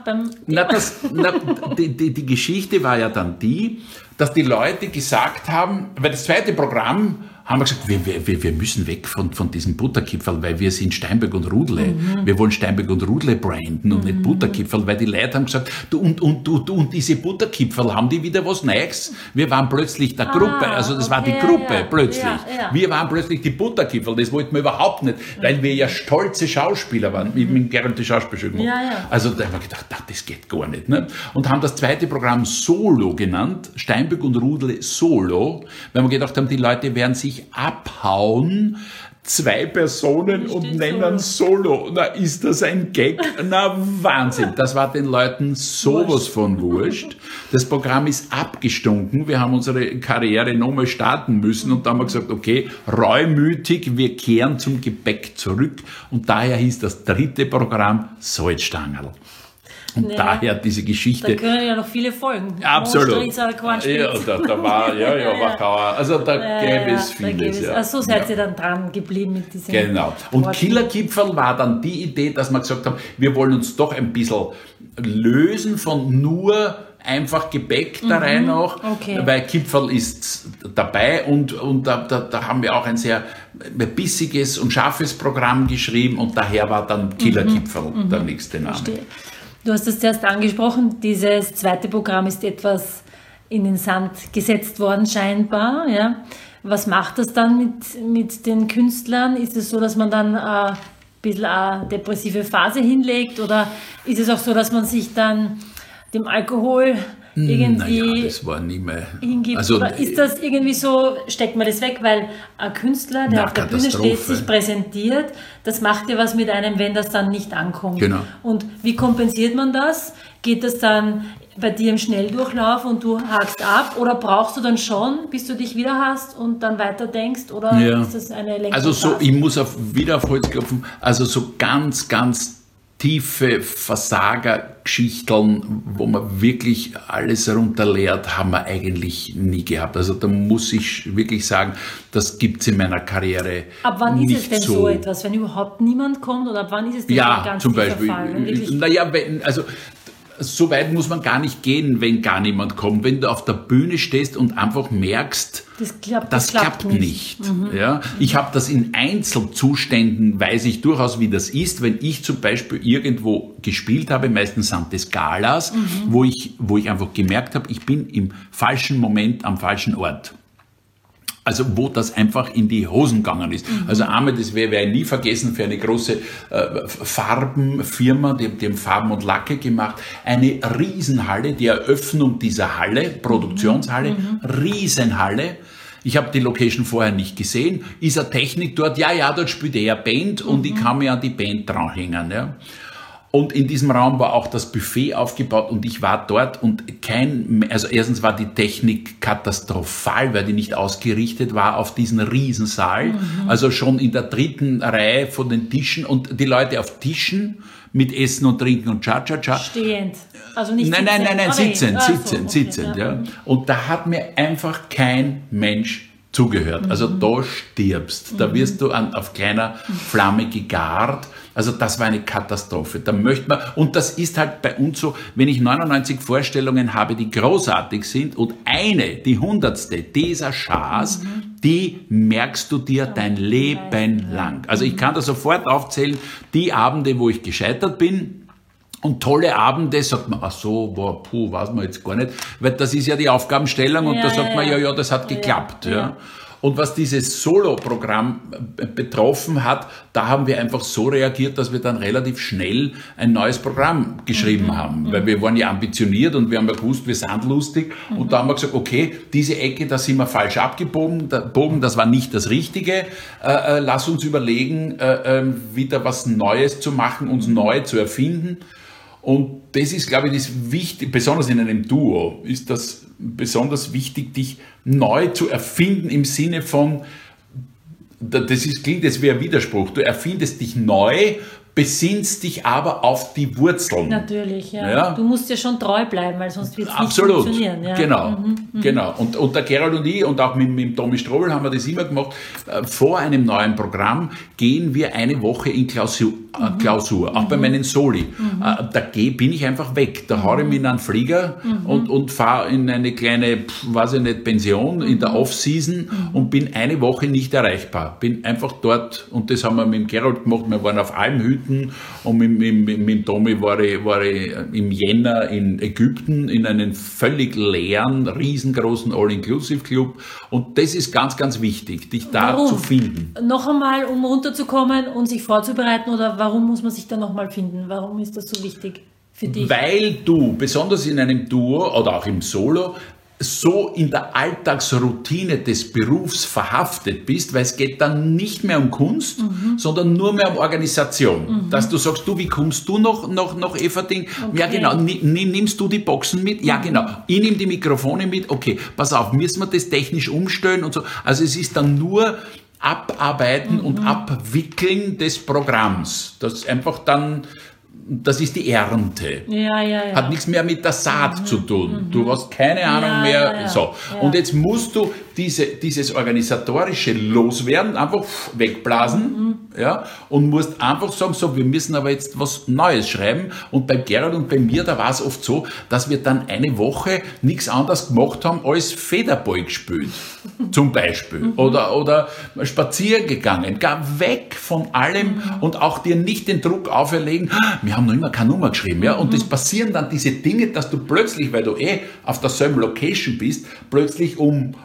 Die Geschichte war ja dann die, dass die Leute gesagt haben, weil das zweite Programm haben wir gesagt, wir müssen weg von diesem Butterkipferl, weil wir sind Steinbeck und Rudle. Wir wollen Steinbeck und Rudle branden und nicht Butterkipferl, weil die Leute haben gesagt, und diese Butterkipferl, haben die wieder was Neues? Wir waren plötzlich der Gruppe, also das war die Gruppe plötzlich. Ja. Wir waren plötzlich die Butterkipferl, das wollten wir überhaupt nicht, weil wir ja stolze Schauspieler waren, mit Gerald die Schauspielschule gemacht. Also da haben wir gedacht, das geht gar nicht. Ne? Und haben das zweite Programm Solo genannt, Steinbeck und Rudle Solo, weil wir gedacht haben, die Leute werden sich abhauen, 2 Personen und nennen Solo. Na, ist das ein Gag? Na, Wahnsinn. Das war den Leuten sowas von wurscht. Das Programm ist abgestunken. Wir haben unsere Karriere nochmal starten müssen und da haben wir gesagt, okay, reumütig, wir kehren zum Gepäck zurück und daher hieß das dritte Programm Salzstangerl. Und daher diese Geschichte. Da können ja noch viele folgen. Absolut. Da war, Wachauer. Also da gäbe es vieles. So seid ihr dann dran geblieben mit diesem. Genau. Und Killerkipferl war dann die Idee, dass wir gesagt haben, wir wollen uns doch ein bisschen lösen von nur einfach Gebäck da rein auch, weil Kipferl ist dabei und da haben wir auch ein sehr bissiges und scharfes Programm geschrieben und daher war dann Killerkipferl der nächste Name. Verstehe. Du hast es zuerst angesprochen, dieses zweite Programm ist etwas in den Sand gesetzt worden scheinbar. Ja. Was macht das dann mit den Künstlern? Ist es so, dass man dann ein bisschen eine depressive Phase hinlegt oder ist es auch so, dass man sich dann dem Alkohol irgendwie das war nie mehr hingibt? Also, oder ist das irgendwie so, steckt man das weg, weil ein Künstler, der auf der Bühne steht, sich präsentiert, das macht ja was mit einem, wenn das dann nicht ankommt. Genau. Und wie kompensiert man das? Geht das dann bei dir im Schnelldurchlauf und du hakst ab oder brauchst du dann schon, bis du dich wieder hast und dann weiter denkst oder ist das eine längere Phase? Ich muss wieder auf Holz klopfen, also so ganz tiefe Versagergeschichteln, wo man wirklich alles runterleert, haben wir eigentlich nie gehabt. Also da muss ich wirklich sagen, das gibt es in meiner Karriere nicht so. Ab wann ist es denn so etwas, wenn überhaupt niemand kommt, oder ab wann ist es denn ganz zum Beispiel, Fall? So weit muss man gar nicht gehen, wenn gar niemand kommt. Wenn du auf der Bühne stehst und einfach merkst, das klappt nicht. Ja? Ich habe das in Einzelzuständen, weiß ich durchaus, wie das ist, wenn ich zum Beispiel irgendwo gespielt habe, meistens sind das Galas, wo ich einfach gemerkt habe, ich bin im falschen Moment am falschen Ort. Also wo das einfach in die Hosen gegangen ist. Also einmal, das werde ich nie vergessen, für eine große Farbenfirma, die haben Farben und Lacke gemacht, eine Riesenhalle, die Eröffnung dieser Halle, Produktionshalle, Riesenhalle. Ich habe die Location vorher nicht gesehen. Ist eine Technik dort? Ja, dort spielt eine Band und ich kann mich an die Band dranhängen. Ja. Und in diesem Raum war auch das Buffet aufgebaut und ich war dort und also erstens war die Technik katastrophal, weil die nicht ausgerichtet war auf diesen Riesensaal. Also schon in der 3. Reihe von den Tischen und die Leute auf Tischen mit Essen und Trinken und Cha-Cha-Cha. Stehend. Also nicht Nein, sitzend. Ja. Und da hat mir einfach kein Mensch zugehört. Also da stirbst. Da wirst du auf kleiner Flamme gegart. Also das war eine Katastrophe. Da möchte man, und das ist halt bei uns so, wenn ich 99 Vorstellungen habe, die großartig sind und die 100. dieser Schars, die merkst du dir dein Leben lang. Also ich kann da sofort aufzählen, die Abende, wo ich gescheitert bin, und tolle Abende, sagt man, weiß man jetzt gar nicht, weil das ist ja die Aufgabenstellung und da sagt man, ja, das hat geklappt. Ja. Und was dieses Solo-Programm betroffen hat, da haben wir einfach so reagiert, dass wir dann relativ schnell ein neues Programm geschrieben haben. Weil wir waren ja ambitioniert und wir haben ja gewusst, wir sind lustig. Und da haben wir gesagt, okay, diese Ecke, da sind wir falsch abgebogen, das war nicht das Richtige. Lass uns überlegen, wieder was Neues zu machen, uns neu zu erfinden. Und das ist, glaube ich, das wichtig, besonders in einem Duo, ist das besonders wichtig, dich neu zu erfinden im Sinne von, klingt jetzt wie ein Widerspruch, du erfindest dich neu, besinnst dich aber auf die Wurzeln. Natürlich, ja. Du musst ja schon treu bleiben, weil sonst wird es nicht funktionieren. Ja. Genau. Und der Gerald und ich und auch mit Tommy Strobel haben wir das immer gemacht. Vor einem neuen Programm gehen wir eine Woche in Klausur, auch bei meinen Soli. Da bin ich einfach weg. Da haue ich mich in einen Flieger und fahre in eine kleine, Pension in der Off-Season und bin eine Woche nicht erreichbar. Bin einfach dort und das haben wir mit dem Gerald gemacht. Wir waren auf Almhütten und mit Tommy war ich im Jänner in Ägypten in einem völlig leeren, riesengroßen All-Inclusive-Club und das ist ganz, ganz wichtig, dich da zu finden. Noch einmal, um runterzukommen und sich vorzubereiten, oder warum muss man sich da nochmal finden? Warum ist das so wichtig für dich? Weil du, besonders in einem Duo oder auch im Solo, so in der Alltagsroutine des Berufs verhaftet bist, weil es geht dann nicht mehr um Kunst, sondern nur mehr um Organisation. Dass du sagst, wie kommst du noch Everding? Okay. Ja genau, nimmst du die Boxen mit? Ja genau, ich nehme die Mikrofone mit, okay, pass auf, müssen wir das technisch umstellen und so. Also es ist dann nur Abarbeiten und Abwickeln des Programms. Das einfach dann... Das ist die Ernte. Ja. Hat nichts mehr mit der Saat zu tun. Du hast keine Ahnung mehr. Ja. So. Ja. Und jetzt musst du dieses Organisatorische loswerden, einfach wegblasen, und musst einfach sagen, so, wir müssen aber jetzt was Neues schreiben. Und bei Gerald und bei mir, da war es oft so, dass wir dann eine Woche nichts anderes gemacht haben, als Federball gespielt. Zum Beispiel. Oder spazieren gegangen. Gar weg von allem und auch dir nicht den Druck auferlegen, wir haben noch immer keine Nummer geschrieben. Ja? Und es passieren dann diese Dinge, dass du plötzlich, weil du auf derselben Location bist, plötzlich um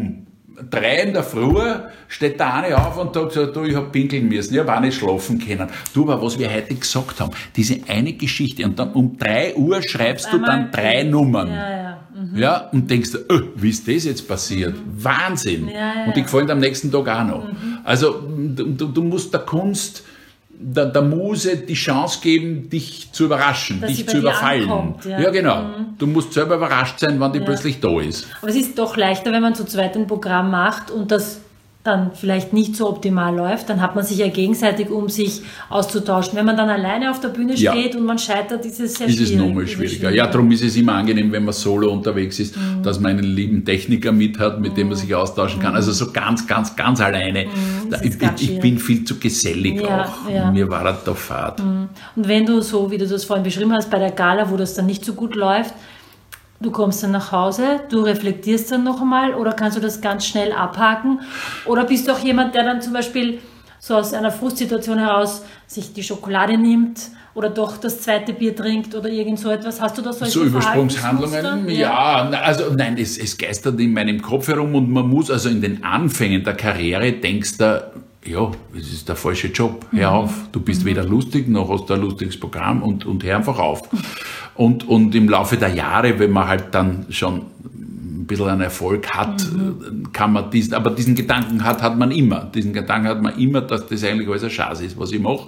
3 in der Früh steht der eine auf und sagt, ich hab pinkeln müssen, ich hab auch nicht schlafen können. Du, aber was wir heute gesagt haben, diese eine Geschichte, und dann um 3 Uhr schreibst du dann 3 Nummern. Ja, und denkst du, wie ist das jetzt passiert? Wahnsinn! Ja. Und die gefallen am nächsten Tag auch noch. Also du musst der Kunst, der Muse die Chance geben, dich zu überraschen, dich zu überfallen. Ankommt, ja. Genau. Du musst selber überrascht sein, wann die plötzlich da ist. Aber es ist doch leichter, wenn man zu zweit ein Programm macht und das dann vielleicht nicht so optimal läuft, dann hat man sich ja gegenseitig, um sich auszutauschen. Wenn man dann alleine auf der Bühne steht und man scheitert, ist es sehr schwierig. Ist es nochmal schwieriger. Ja, darum ist es immer angenehm, wenn man solo unterwegs ist, dass man einen lieben Techniker mit hat, mit dem man sich austauschen kann. Also so ganz alleine. Ich bin viel zu gesellig auch. Ja. Mir war das da Fahrt. Und wenn du so, wie du das vorhin beschrieben hast, bei der Gala, wo das dann nicht so gut läuft, du kommst dann nach Hause, du reflektierst dann noch einmal oder kannst du das ganz schnell abhaken? Oder bist du auch jemand, der dann zum Beispiel so aus einer Frustsituation heraus sich die Schokolade nimmt oder doch das zweite Bier trinkt oder irgend so etwas? Hast du da solche Übersprungshandlungen? Ja, also nein, es geistert in meinem Kopf herum und man muss also in den Anfängen der Karriere denkst du, ja, es ist der falsche Job, hör auf, du bist weder lustig, noch hast du ein lustiges Programm und hör einfach auf. Und im Laufe der Jahre, wenn man halt dann schon ein bisschen einen Erfolg hat, kann man diesen Gedanken hat man immer. Diesen Gedanken hat man immer, dass das eigentlich alles ein Schatz ist, was ich mache.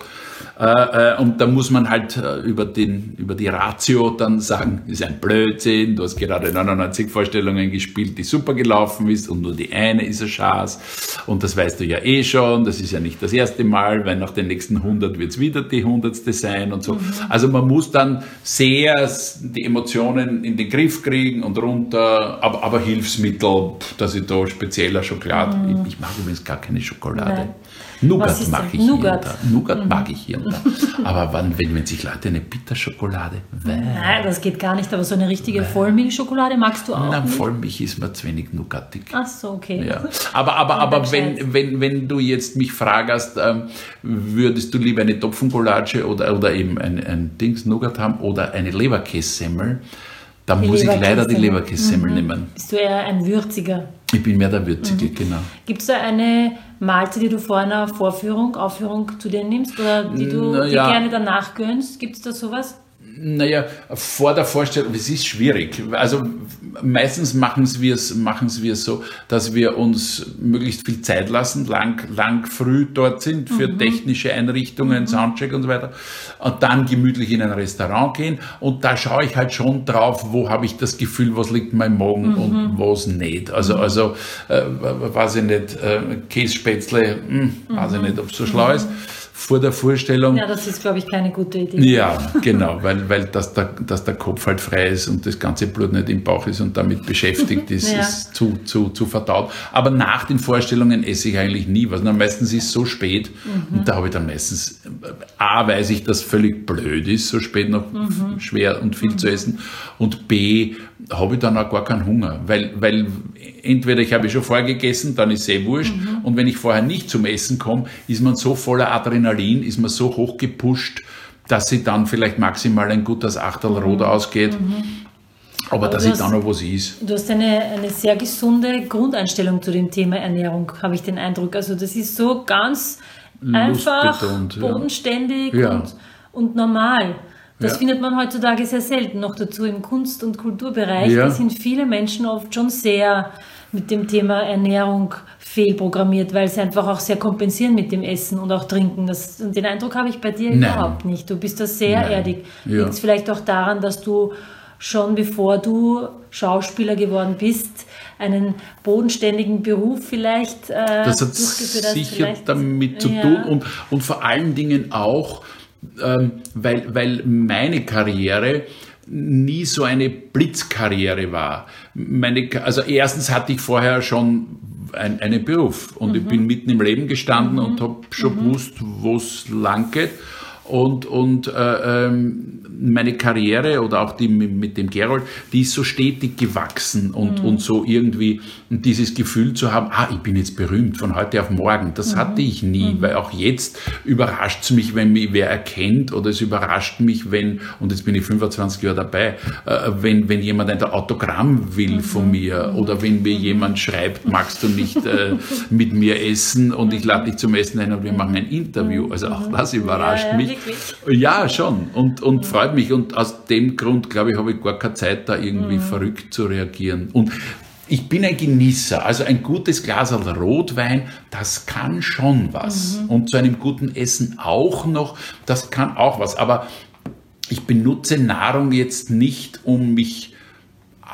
Und da muss man halt über die Ratio dann sagen, das ist ein Blödsinn, du hast gerade 99 Vorstellungen gespielt, die super gelaufen ist und nur die eine ist ein Schatz. Und das weißt du ja eh schon, das ist ja nicht das erste Mal, weil nach den nächsten 100 wird es wieder die 100. sein und so. Also man muss dann sehr die Emotionen in den Griff kriegen und runter, aber Hilfsmittel, dass ich da spezieller Schokolade, ich mag übrigens gar keine Schokolade. Nein. Nougat mag ich hier und da. Nougat mag ich hier und da. Aber wenn sich Leute eine Bitterschokolade... Nein, das geht gar nicht, aber so eine richtige Vollmilchschokolade magst du auch nicht? Vollmilch ist mir zu wenig nougatig. Ach so, okay. Ja. Aber wenn du jetzt mich fragst, würdest du lieber eine Topfengulatsche oder eben ein Nougat haben oder eine Leberkässemmel, dann muss ich leider die Leberkässemmel nehmen. Bist du eher ein Würziger? Ich bin mehr der Würzige, genau. Gibt es da eine Mahlzeit, die du vor einer Aufführung zu dir nimmst oder die du dir gerne danach gönnst? Gibt es da sowas? Naja, vor der Vorstellung, es ist schwierig. Also meistens machen wir es so, dass wir uns möglichst viel Zeit lassen, lang früh dort sind für technische Einrichtungen, Soundcheck und so weiter. Und dann gemütlich in ein Restaurant gehen. Und da schaue ich halt schon drauf, wo habe ich das Gefühl, was liegt in meinem Magen und was nicht. Also weiß ich nicht, Kässpätzle, weiß ich nicht, ob es so schlau ist. Vor der Vorstellung. Ja, das ist, glaube ich, keine gute Idee. Ja, genau, weil dass der Kopf halt frei ist und das ganze Blut nicht im Bauch ist und damit beschäftigt ist, ist zu verdaut. Aber nach den Vorstellungen esse ich eigentlich nie was. Meistens ist es so spät und da habe ich dann meistens, A, weiß ich, dass völlig blöd ist, so spät noch schwer und viel zu essen und B, habe ich dann auch gar keinen Hunger, weil entweder ich habe schon vorher gegessen, dann ist es wurscht und wenn ich vorher nicht zum Essen komme, ist man so voller Adrenalin, ist man so hoch gepusht, dass sie dann vielleicht maximal ein gutes Achtel Rot ausgeht, aber dass ich dann noch was ist. Du hast eine sehr gesunde Grundeinstellung zu dem Thema Ernährung, habe ich den Eindruck. Also das ist so ganz einfach, bodenständig und normal. Das findet man heutzutage sehr selten, noch dazu im Kunst- und Kulturbereich. Da sind viele Menschen oft schon sehr mit dem Thema Ernährung fehlprogrammiert, weil sie einfach auch sehr kompensieren mit dem Essen und auch Trinken. Und den Eindruck habe ich bei dir überhaupt nicht. Du bist da sehr erdig. Liegt es vielleicht auch daran, dass du schon bevor du Schauspieler geworden bist, einen bodenständigen Beruf vielleicht das hat sicher damit zu tun und vor allen Dingen auch, weil meine Karriere nie so eine Blitzkarriere war. Also erstens hatte ich vorher schon einen Beruf und ich bin mitten im Leben gestanden und habe schon gewusst, wo es lang geht. Und meine Karriere oder auch die mit dem Gerold, die ist so stetig gewachsen und so irgendwie dieses Gefühl zu haben, ich bin jetzt berühmt von heute auf morgen, das hatte ich nie, weil auch jetzt überrascht es mich, wenn mich wer erkennt oder es überrascht mich, wenn, und jetzt bin ich 25 Jahre dabei, wenn jemand ein Autogramm will von mir oder wenn mir jemand schreibt, magst du nicht mit mir essen und ich lade dich zum Essen ein und wir machen ein Interview, also auch das überrascht mich. Ja, schon. Und freut mich. Und aus dem Grund, glaube ich, habe ich gar keine Zeit, da irgendwie verrückt zu reagieren. Und ich bin ein Genießer. Also ein gutes Glas Rotwein, das kann schon was. Und zu einem guten Essen auch noch, das kann auch was. Aber ich benutze Nahrung jetzt nicht, um mich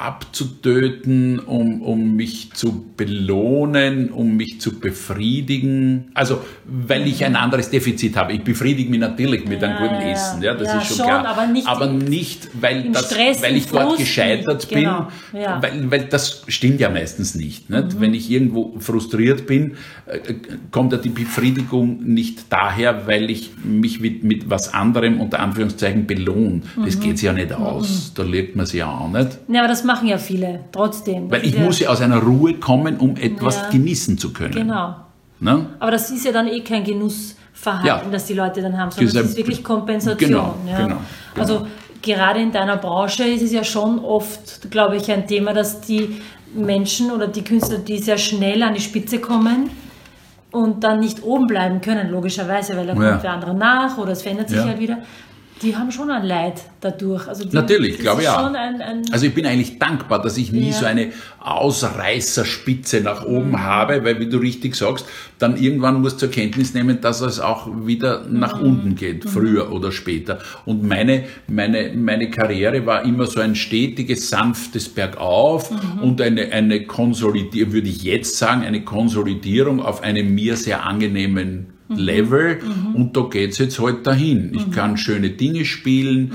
abzutöten, um mich zu belohnen, um mich zu befriedigen. Also, weil ich ein anderes Defizit habe. Ich befriedige mich natürlich mit einem guten Essen. Ja, das ist schon klar. Aber nicht weil ich dort gescheitert bin. Ja. Weil das stimmt ja meistens nicht. Wenn ich irgendwo frustriert bin, kommt ja die Befriedigung nicht daher, weil ich mich mit was anderem unter Anführungszeichen belohne. Das geht sich ja nicht aus. Da lebt man sich ja auch nicht. Ja, aber das machen ja viele trotzdem. Weil ich muss ja aus einer Ruhe kommen, um etwas genießen zu können. Genau. Ne? Aber das ist ja dann kein Genussverhalten, das die Leute dann haben, sondern das ist wirklich Kompensation. Genau. Also gerade in deiner Branche ist es ja schon oft, glaube ich, ein Thema, dass die Menschen oder die Künstler, die sehr schnell an die Spitze kommen und dann nicht oben bleiben können, logischerweise, weil da kommt der andere nach oder es verändert sich halt wieder. Die haben schon ein Leid dadurch. Also natürlich, glaube ich auch. Also ich bin eigentlich dankbar, dass ich nie so eine Ausreißerspitze nach oben habe, weil, wie du richtig sagst, dann irgendwann musst du zur Kenntnis nehmen, dass es auch wieder nach unten geht, früher oder später. Und meine Karriere war immer so ein stetiges, sanftes Bergauf und eine Konsolidierung, würde ich jetzt sagen, eine Konsolidierung auf einem mir sehr angenehmen Level und da geht's jetzt halt dahin. Ich kann schöne Dinge spielen,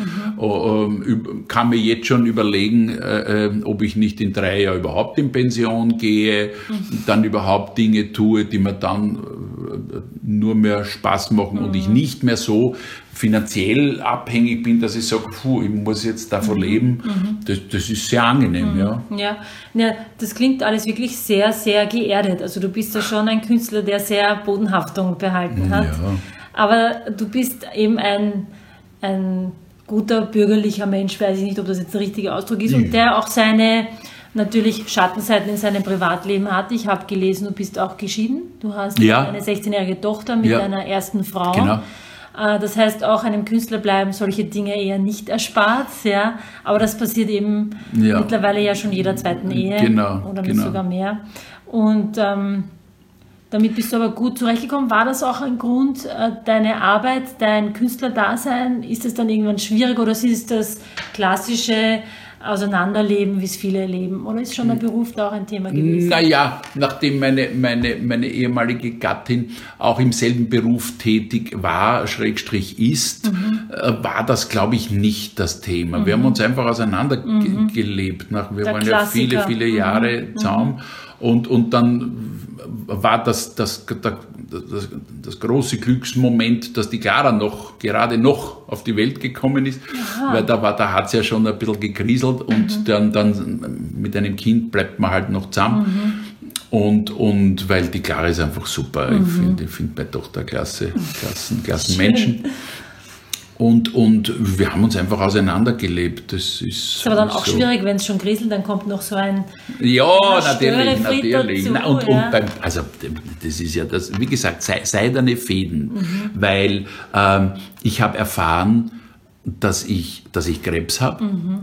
kann mir jetzt schon überlegen, ob ich nicht in 3 Jahren überhaupt in Pension gehe, dann überhaupt Dinge tue, die mir dann nur mehr Spaß machen und ich nicht mehr so finanziell abhängig bin, dass ich sage, ich muss jetzt davon leben. Das ist sehr angenehm. Ja, das klingt alles wirklich sehr, sehr geerdet. Also du bist ja schon ein Künstler, der sehr Bodenhaftung behalten hat. Ja. Aber du bist eben ein guter bürgerlicher Mensch, weiß ich nicht, ob das jetzt der richtige Ausdruck ist, und der auch seine natürlich Schattenseiten in seinem Privatleben hat. Ich habe gelesen, du bist auch geschieden. Du hast eine 16-jährige Tochter mit deiner ersten Frau. Genau. Das heißt, auch einem Künstler bleiben solche Dinge eher nicht erspart, aber das passiert eben mittlerweile ja schon jeder zweiten Ehe oder nicht sogar mehr. Und damit bist du aber gut zurechtgekommen. War das auch ein Grund, deine Arbeit, dein Künstlerdasein, ist es dann irgendwann schwierig oder ist es das klassische Auseinanderleben, wie es viele leben? Oder ist schon der Beruf da auch ein Thema gewesen? Naja, nachdem meine ehemalige Gattin auch im selben Beruf tätig war, / ist, war das, glaube ich, nicht das Thema. Wir haben uns einfach auseinandergelebt. Wir waren ja viele Jahre zusammen. Und dann war das große Glücksmoment, dass die Clara gerade noch auf die Welt gekommen ist, weil da hat es ja schon ein bisschen gekriselt und dann mit einem Kind bleibt man halt noch zusammen. Und weil die Clara ist einfach super. Ich finde meine Tochter Klassenmenschen. Und wir haben uns einfach auseinandergelebt. Das ist aber dann auch so schwierig, wenn es schon kriselt, dann kommt noch so ein natürlich. Dazu, also das ist ja das, wie gesagt, seidene Fäden, weil ich habe erfahren, dass ich Krebs habe.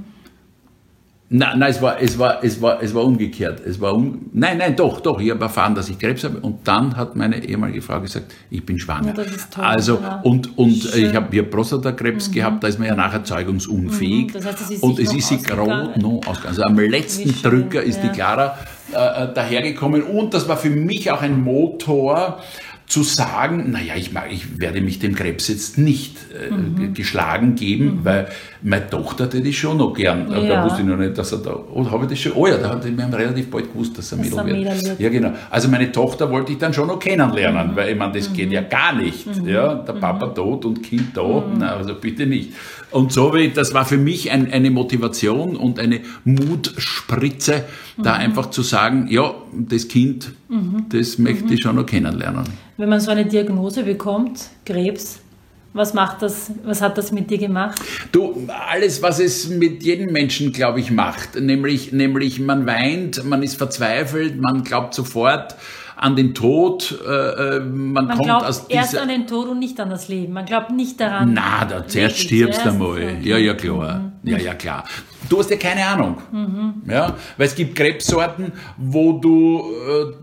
Nein, es war umgekehrt. Nein, doch. Ich habe erfahren, dass ich Krebs habe. Und dann hat meine ehemalige Frau gesagt, ich bin schwanger. Ja, das ist toll, also, und ich habe Prostatakrebs gehabt, da ist man ja nachher zeugungsunfähig. Das heißt, und es ist sie gerade noch ausgegangen. Also am letzten Drücker ist die Clara dahergekommen. Und das war für mich auch ein Motor, zu sagen, ich werde mich dem Krebs jetzt nicht geschlagen geben, weil meine Tochter hätte ich schon noch gern. Da wusste ich noch nicht, dass er da, habe ich das schon? Da hat ich relativ bald gewusst, dass er Mädel wird. Ja, genau. Also meine Tochter wollte ich dann schon noch kennenlernen, weil ich meine, das geht ja gar nicht. Ja, der Papa tot und Kind da, also bitte nicht. Und so, das war für mich eine Motivation und eine Mutspritze, da einfach zu sagen, das Kind, das möchte ich schon noch kennenlernen. Wenn man so eine Diagnose bekommt, Krebs, was hat das mit dir gemacht? Du, alles, was es mit jedem Menschen, glaube ich, macht. Nämlich man weint, man ist verzweifelt, man glaubt sofort an den Tod. Man kommt glaubt aus erst an den Tod und nicht an das Leben. Man glaubt nicht daran. Zuerst stirbst du einmal. Ja, klar. Ja, klar. Du hast ja keine Ahnung. Ja, weil es gibt Krebssorten, wo du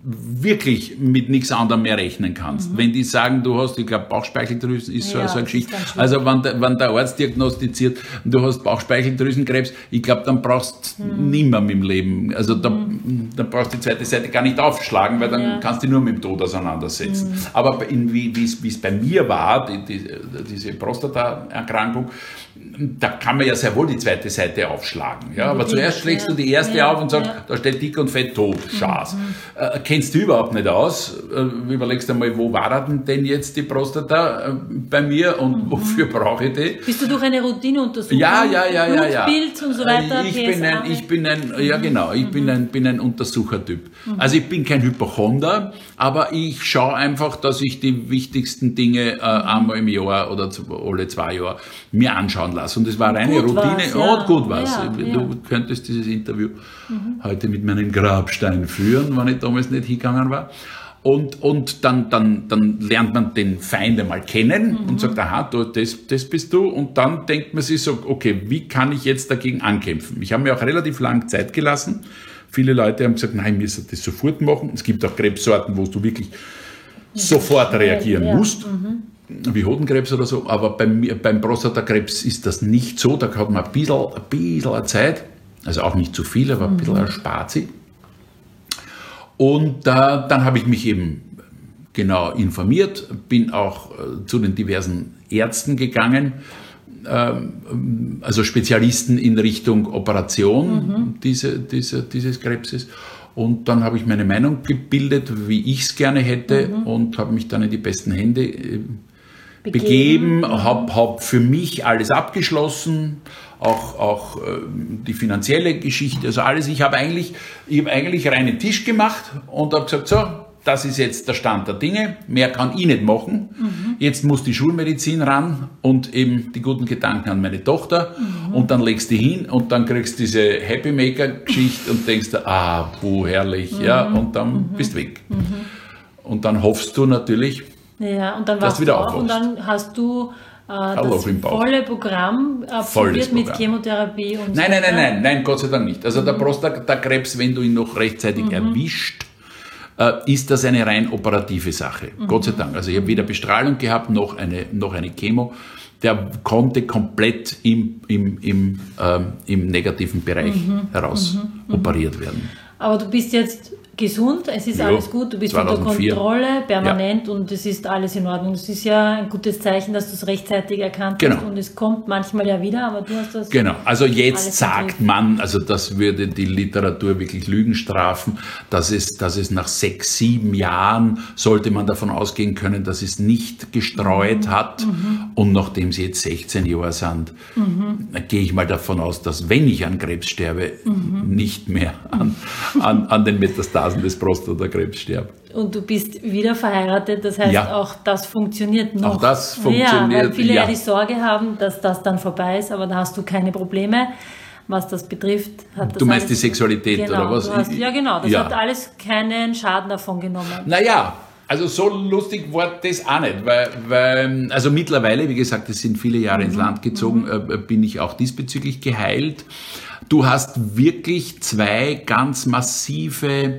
wirklich mit nichts anderem mehr rechnen kannst. Wenn die sagen, du hast, ich glaube, Bauchspeicheldrüsen ist so eine Geschichte. Also wenn der Arzt diagnostiziert, du hast Bauchspeicheldrüsenkrebs, ich glaube, dann brauchst du nimmer mit dem Leben. Also dann brauchst du die zweite Seite gar nicht aufschlagen, weil dann kannst du dich nur mit dem Tod auseinandersetzen. Aber wie es bei mir war, diese Prostataerkrankung, da kann man ja sehr wohl die zweite Seite aufschlagen. Ja? Aber zuerst schlägst du die erste auf und sagst, da steht dick und fett tot, Schaß. Kennst du überhaupt nicht aus. Überlegst einmal, wo war denn jetzt die Prostata bei mir und wofür brauche ich die? Bist du durch eine Routineuntersuchung? Ja. Blutbild und so weiter? Ich bin ein Untersuchertyp. Also ich bin kein Hypochonder, aber ich schaue einfach, dass ich die wichtigsten Dinge einmal im Jahr oder alle 2 Jahre mir anschauen lasse. Und es war reine Routine. Gut war's. Du könntest dieses Interview heute mit meinem Grabstein führen, wenn ich damals nicht hingegangen war. Und dann lernt man den Feind einmal kennen und sagt, aha, das bist du. Und dann denkt man sich so, okay, wie kann ich jetzt dagegen ankämpfen? Ich habe mir auch relativ lang Zeit gelassen. Viele Leute haben gesagt, nein, wir müssen das sofort machen. Es gibt auch Krebssorten, wo du wirklich sofort reagieren musst. Wie Hodenkrebs oder so. Aber beim Prostatakrebs ist das nicht so. Da hat man ein bisschen Zeit. Also auch nicht zu viel, aber ein bisschen Spazi. Und dann habe ich mich eben genau informiert, bin auch zu den diversen Ärzten gegangen, also Spezialisten in Richtung Operation dieses Krebses. Und dann habe ich meine Meinung gebildet, wie ich es gerne hätte und habe mich dann in die besten Hände begeben, habe für mich alles abgeschlossen, auch die finanzielle Geschichte, also alles. Ich habe eigentlich reinen Tisch gemacht und habe gesagt, so, das ist jetzt der Stand der Dinge, mehr kann ich nicht machen. Jetzt muss die Schulmedizin ran und eben die guten Gedanken an meine Tochter und dann legst du hin und dann kriegst du diese Happy Maker Geschichte und denkst dir, herrlich, und dann bist du weg. Und dann hoffst du natürlich, und dann warst du auf und dann hast du das volle Programm absolviert mit Chemotherapie und Nein, Gott sei Dank nicht. Also der Prostatakrebs, wenn du ihn noch rechtzeitig erwischt, ist das eine rein operative Sache. Gott sei Dank. Also ich habe weder Bestrahlung gehabt, noch eine Chemo. Der konnte komplett im negativen Bereich heraus operiert werden. Aber du bist jetzt gesund, es ist alles gut, du bist 2004. Unter Kontrolle, permanent und es ist alles in Ordnung. Das ist ja ein gutes Zeichen, dass du es rechtzeitig erkannt hast und es kommt manchmal ja wieder, aber du hast das... Genau, also jetzt sagt man, also das würde die Literatur wirklich Lügen strafen, dass es nach 6, 7 Jahren sollte man davon ausgehen können, dass es nicht gestreut hat und nachdem sie jetzt 16 Jahre sind, gehe ich mal davon aus, dass wenn ich an Krebs sterbe, nicht mehr an den Metastasen des Prostatakrebs sterbe. Und du bist wieder verheiratet, das heißt auch das funktioniert noch. Auch das funktioniert, weil viele ja die Sorge haben, dass das dann vorbei ist, aber da hast du keine Probleme, was das betrifft. Du meinst die Sexualität oder was? Das hat alles keinen Schaden davon genommen. Naja, also so lustig war das auch nicht, weil also mittlerweile, wie gesagt, es sind viele Jahre ins Land gezogen, bin ich auch diesbezüglich geheilt. Du hast wirklich 2 ganz massive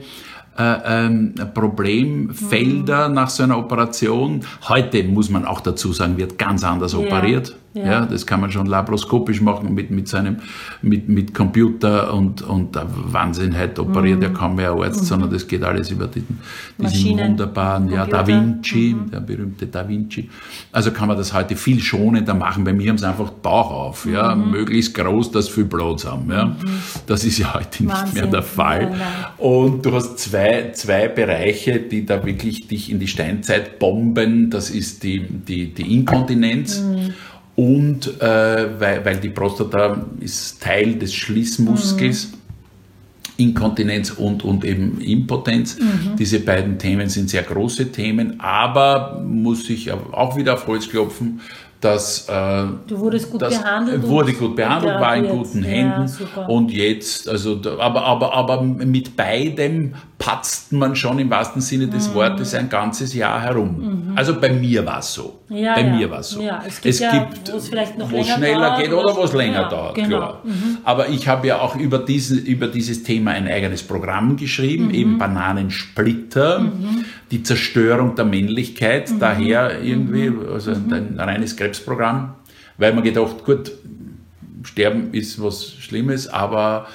Problemfelder nach so einer Operation. Heute, muss man auch dazu sagen, wird ganz anders operiert. Ja, das kann man schon laparoskopisch machen mit Computer und Wahnsinn, halt operiert ja kaum mehr ein Arzt, sondern das geht alles über diesen wunderbaren, Da Vinci, der berühmte Da Vinci. Also kann man das heute viel schonender machen. Bei mir haben sie einfach Bauch auf, möglichst groß, dass viel Platz haben. Ja. Das ist ja heute nicht mehr der Fall. Und du hast zwei Bereiche, die da wirklich dich in die Steinzeit bomben. Das ist die Inkontinenz. Und weil die Prostata ist Teil des Schließmuskels, Inkontinenz und eben Impotenz. Diese beiden Themen sind sehr große Themen, aber muss ich auch wieder auf Holz klopfen, dass du wurdest gut behandelt. Wurde gut behandelt, war in guten Händen. Und jetzt, also, aber mit beidem patzt man schon im wahrsten Sinne des Wortes ein ganzes Jahr herum. Also bei mir war es so. Bei mir war es so. Ja, es gibt wo es vielleicht noch schneller geht oder wo es länger dauert. Genau. Klar. Aber ich habe ja auch über dieses Thema ein eigenes Programm geschrieben, eben Bananensplitter, die Zerstörung der Männlichkeit, daher irgendwie, also ein reines Krebsprogramm, weil man gedacht, gut, Sterben ist was Schlimmes, aber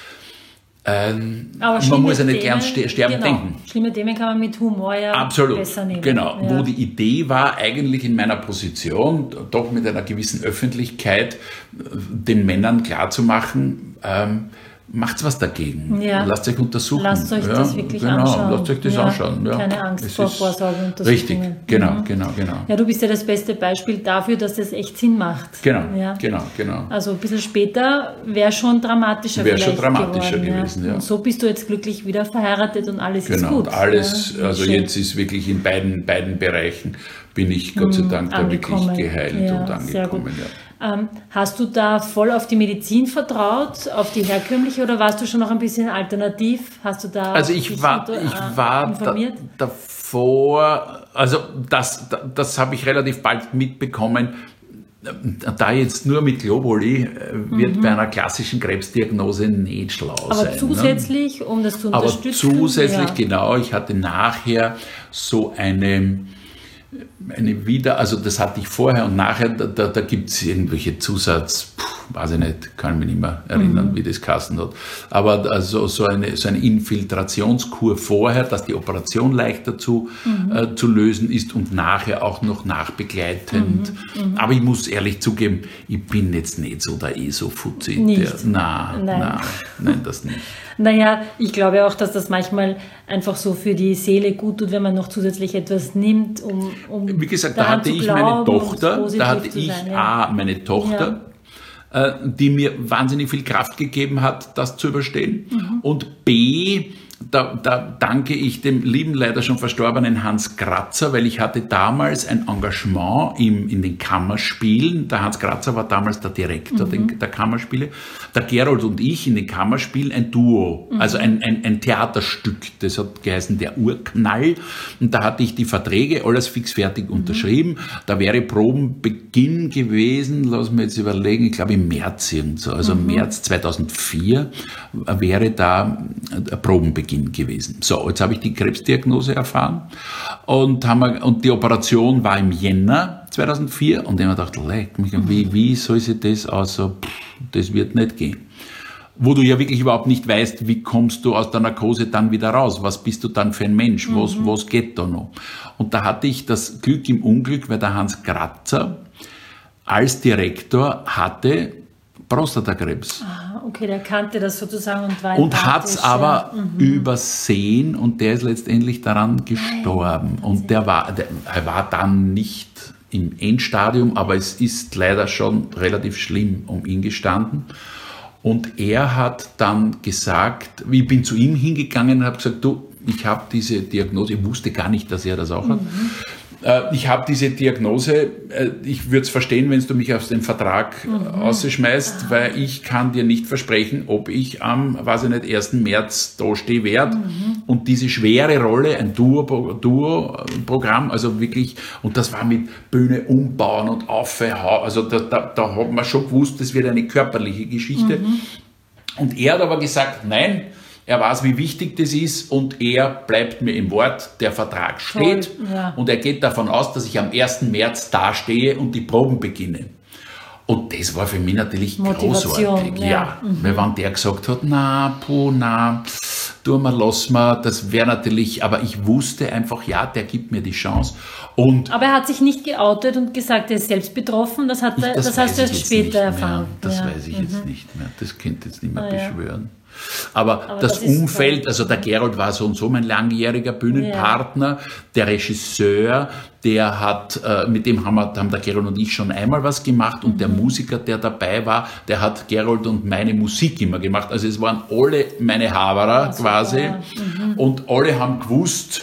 man muss ja nicht gern sterben denken. Schlimme Themen kann man mit Humor ja besser nehmen. Genau, wo die Idee war, eigentlich in meiner Position, doch mit einer gewissen Öffentlichkeit, den Männern klarzumachen, macht's was dagegen. Ja. Lasst euch untersuchen. Lasst euch das wirklich anschauen. Lasst euch das anschauen. Ja. Keine Angst vor Vorsorgeuntersuchungen. Richtig, genau. Ja, du bist ja das beste Beispiel dafür, dass das echt Sinn macht. Genau. Also ein bisschen später wäre schon dramatischer gewesen. Ja. Und so bist du jetzt glücklich wieder verheiratet und alles ist gut. Und alles, also schön. Jetzt ist wirklich in beiden Bereichen bin ich Gott sei Dank da wirklich geheilt und angekommen. Sehr gut. Hast du da voll auf die Medizin vertraut, auf die herkömmliche, oder warst du schon noch ein bisschen alternativ? Hast du da ich war informiert? Davor, also das habe ich relativ bald mitbekommen. Da jetzt nur mit Globuli wird bei einer klassischen Krebsdiagnose nicht schlau sein. Aber zusätzlich, um das zu unterstützen? Aber zusätzlich, genau. Ich hatte nachher so eine also das hatte ich vorher und nachher, da gibt es irgendwelche weiß ich nicht, kann mich nicht mehr erinnern, wie das geheißen hat. Aber also so eine Infiltrationskur vorher, dass die Operation leichter zu lösen ist und nachher auch noch nachbegleitend. Aber ich muss ehrlich zugeben, ich bin jetzt nicht so der ESO-Fuzzi. Nein, das nicht. Naja, ich glaube auch, dass das manchmal einfach so für die Seele gut tut, wenn man noch zusätzlich etwas nimmt, um wie gesagt, da hatte ich meine Tochter, meine Tochter, die mir wahnsinnig viel Kraft gegeben hat, das zu überstehen. Und B, da danke ich dem lieben, leider schon verstorbenen Hans Kratzer, weil ich hatte damals ein Engagement in den Kammerspielen. Der Hans Kratzer war damals der Direktor der Kammerspiele. Der Gerold und ich in den Kammerspielen ein Duo, also ein Theaterstück, das hat geheißen Der Urknall. Und da hatte ich die Verträge alles fixfertig unterschrieben. Da wäre Probenbeginn gewesen, lass mich jetzt überlegen, ich glaube im März irgendso, also März 2004 wäre da Probenbeginn gewesen. So, jetzt habe ich die Krebsdiagnose erfahren und die Operation war im Jänner 2004 und ich habe gedacht, leck mich, wie soll sich das also, das wird nicht gehen. Wo du ja wirklich überhaupt nicht weißt, wie kommst du aus der Narkose dann wieder raus, was bist du dann für ein Mensch, was geht da noch? Und da hatte ich das Glück im Unglück, weil der Hans Kratzer als Direktor hatte Prostatakrebs. Okay, der kannte das sozusagen und hat es aber übersehen und der ist letztendlich daran gestorben. Und er war dann nicht im Endstadium, aber es ist leider schon relativ schlimm um ihn gestanden. Und er hat dann gesagt, ich bin zu ihm hingegangen und habe gesagt, du, ich habe diese Diagnose, ich wusste gar nicht, dass er das auch hat. Ich habe diese Diagnose, ich würde es verstehen, wenn du mich aus dem Vertrag rausschmeißt, weil ich kann dir nicht versprechen, ob ich am, 1. März da stehen werde. Und diese schwere Rolle, ein Duo-Programm, also wirklich, und das war mit Bühne umbauen und aufhauen, also da hat man schon gewusst, das wird eine körperliche Geschichte. Und er hat aber gesagt, nein, er weiß, wie wichtig das ist und er bleibt mir im Wort, der Vertrag steht und er geht davon aus, dass ich am 1. März da stehe und die Proben beginne. Und das war für mich natürlich großartig. Weil wenn der gesagt hat, lass mal, das wäre natürlich, aber ich wusste einfach, der gibt mir die Chance. Aber er hat sich nicht geoutet und gesagt, er ist selbst betroffen, das hast du erst später erfahren. Das weiß ich jetzt nicht mehr, das könnt ihr jetzt nicht mehr beschwören. Aber das Umfeld, also der Gerold war so und so mein langjähriger Bühnenpartner, der Regisseur, der hat, mit dem haben der Gerold und ich schon einmal was gemacht und der Musiker, der dabei war, der hat Gerold und meine Musik immer gemacht. Also es waren alle meine Haberer quasi und alle haben gewusst,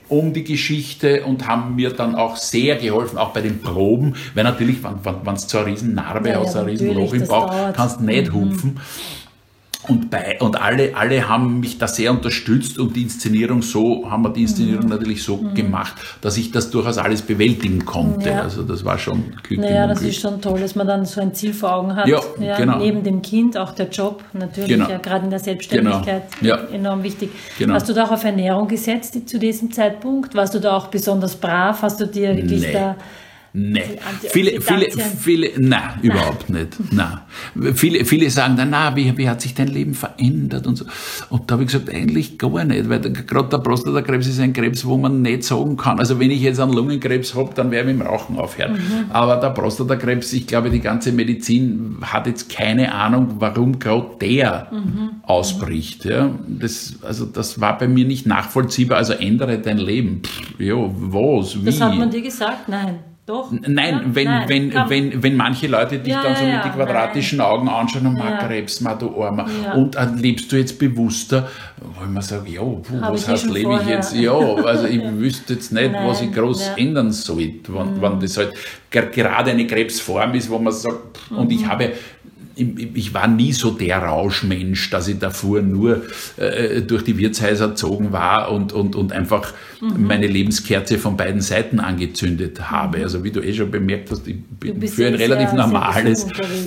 um die Geschichte und haben mir dann auch sehr geholfen, auch bei den Proben, weil natürlich, wenn es so eine riesen Narbe aus einem riesen Loch im Bauch, kannst du nicht hupfen. Und alle haben mich da sehr unterstützt und die Inszenierung haben wir die Inszenierung natürlich so gemacht, dass ich das durchaus alles bewältigen konnte. Ja. Also das war schon Glück. Naja, das ist schon toll, dass man dann so ein Ziel vor Augen hat. Ja, genau. Neben dem Kind auch der Job, natürlich, gerade in der Selbstständigkeit enorm wichtig. Genau. Hast du da auch auf Ernährung gesetzt zu diesem Zeitpunkt? Warst du da auch besonders brav? Hast du dir wirklich da... Nein, nein, überhaupt nicht. Nein. Viele sagen dann, wie hat sich dein Leben verändert und so. Und da habe ich gesagt, eigentlich gar nicht, weil gerade der Prostatakrebs ist ein Krebs, wo man nicht sagen kann. Also wenn ich jetzt einen Lungenkrebs habe, dann werde ich mit dem Rauchen aufhören. Aber der Prostatakrebs, ich glaube, die ganze Medizin hat jetzt keine Ahnung, warum gerade der ausbricht. Ja. Das war bei mir nicht nachvollziehbar, also ändere dein Leben. Was, wie? Das hat man dir gesagt? Nein. Doch? Nein, wenn manche Leute dich dann so mit den quadratischen Augen anschauen und Krebs, du Armer. Ja. Und lebst du jetzt bewusster, wo ich mir sage, was heißt, lebe ich jetzt? Ja, also ich wüsste jetzt nicht, was ich groß ändern soll, wenn das halt gerade eine Krebsform ist, wo man sagt, und ich war nie so der Rauschmensch, dass ich davor nur durch die Wirtshäuser gezogen war und einfach meine Lebenskerze von beiden Seiten angezündet habe. Also wie du schon bemerkt hast, ich bin für ein relativ normales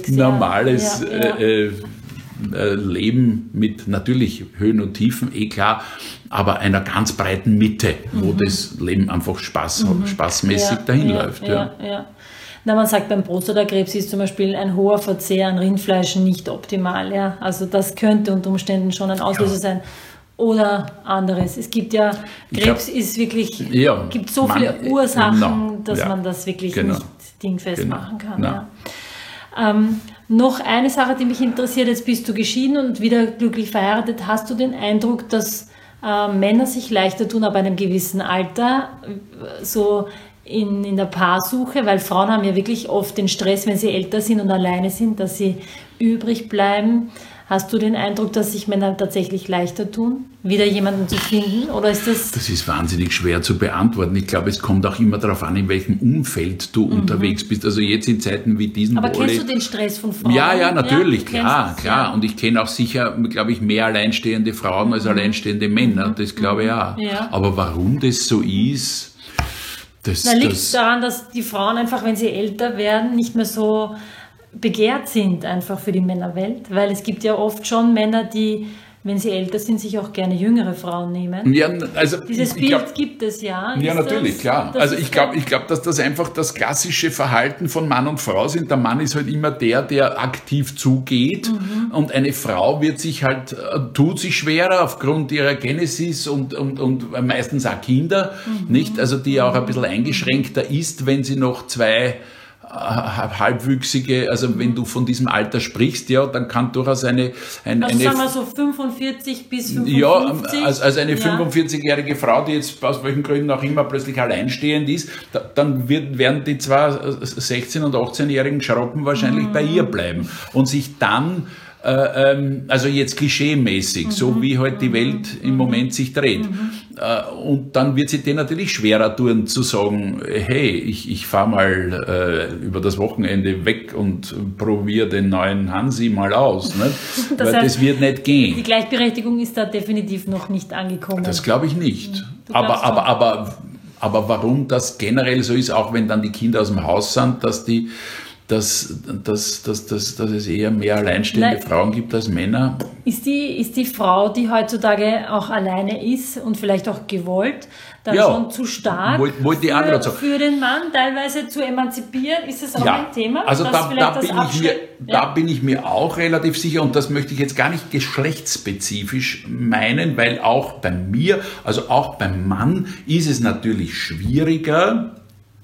Leben mit natürlich Höhen und Tiefen, klar, aber einer ganz breiten Mitte, wo das Leben einfach spaßmäßig dahin läuft. Ja. Na, man sagt, beim Prostatakrebs ist zum Beispiel ein hoher Verzehr an Rindfleisch nicht optimal. Ja? Also das könnte unter Umständen schon ein Auslöser sein. Oder anderes. Es gibt Krebs ist wirklich, gibt so viele Ursachen, dass man das wirklich nicht dingfest machen kann. Ja. Noch eine Sache, die mich interessiert, jetzt bist du geschieden und wieder glücklich verheiratet. Hast du den Eindruck, dass Männer sich leichter tun ab einem gewissen Alter, so in der Paarsuche, weil Frauen haben ja wirklich oft den Stress, wenn sie älter sind und alleine sind, dass sie übrig bleiben. Hast du den Eindruck, dass sich Männer tatsächlich leichter tun, wieder jemanden zu finden? Oder ist das... Das ist wahnsinnig schwer zu beantworten. Ich glaube, es kommt auch immer darauf an, in welchem Umfeld du unterwegs bist. Also jetzt in Zeiten wie diesen... Aber kennst du den Stress von Frauen? Ja, natürlich, klar. Und ich kenne auch sicher, glaube ich, mehr alleinstehende Frauen als alleinstehende Männer. Das glaube ich auch. Ja. Aber warum das so ist... liegt es daran, dass die Frauen einfach, wenn sie älter werden, nicht mehr so begehrt sind einfach für die Männerwelt? Weil es gibt ja oft schon Männer, die, wenn sie älter sind, sich auch gerne jüngere Frauen nehmen. Ja, also dieses Bild gibt es ja. Ja, natürlich, klar. Also ich glaube, dass das einfach das klassische Verhalten von Mann und Frau sind. Der Mann ist halt immer der aktiv zugeht und eine Frau tut sich schwerer aufgrund ihrer Genesis und meistens auch Kinder, nicht? Also die auch ein bisschen eingeschränkter ist, wenn sie noch zwei halbwüchsige, also wenn du von diesem Alter sprichst, dann kann durchaus eine sagen wir so 45 bis 55. Ja, also eine 45-jährige Frau, die jetzt aus welchen Gründen auch immer plötzlich alleinstehend ist, dann werden die zwei 16- und 18-jährigen Schroppen wahrscheinlich bei ihr bleiben und sich dann also jetzt klischeemäßig, so wie halt die Welt im Moment sich dreht. Und dann wird sie denen natürlich schwerer tun, zu sagen, hey, ich fahre mal über das Wochenende weg und probiere den neuen Hansi mal aus. Ne? Weil das wird nicht gehen. Die Gleichberechtigung ist da definitiv noch nicht angekommen. Das glaube ich nicht. Aber warum das generell so ist, auch wenn dann die Kinder aus dem Haus sind, dass es eher mehr alleinstehende Frauen gibt als Männer. Ist die Frau, die heutzutage auch alleine ist und vielleicht auch gewollt, dann schon zu stark für den Mann teilweise zu emanzipieren? Ist das auch ein Thema? Also da bin ich mir auch relativ sicher, und das möchte ich jetzt gar nicht geschlechtsspezifisch meinen, weil auch bei mir, also auch beim Mann ist es natürlich schwieriger,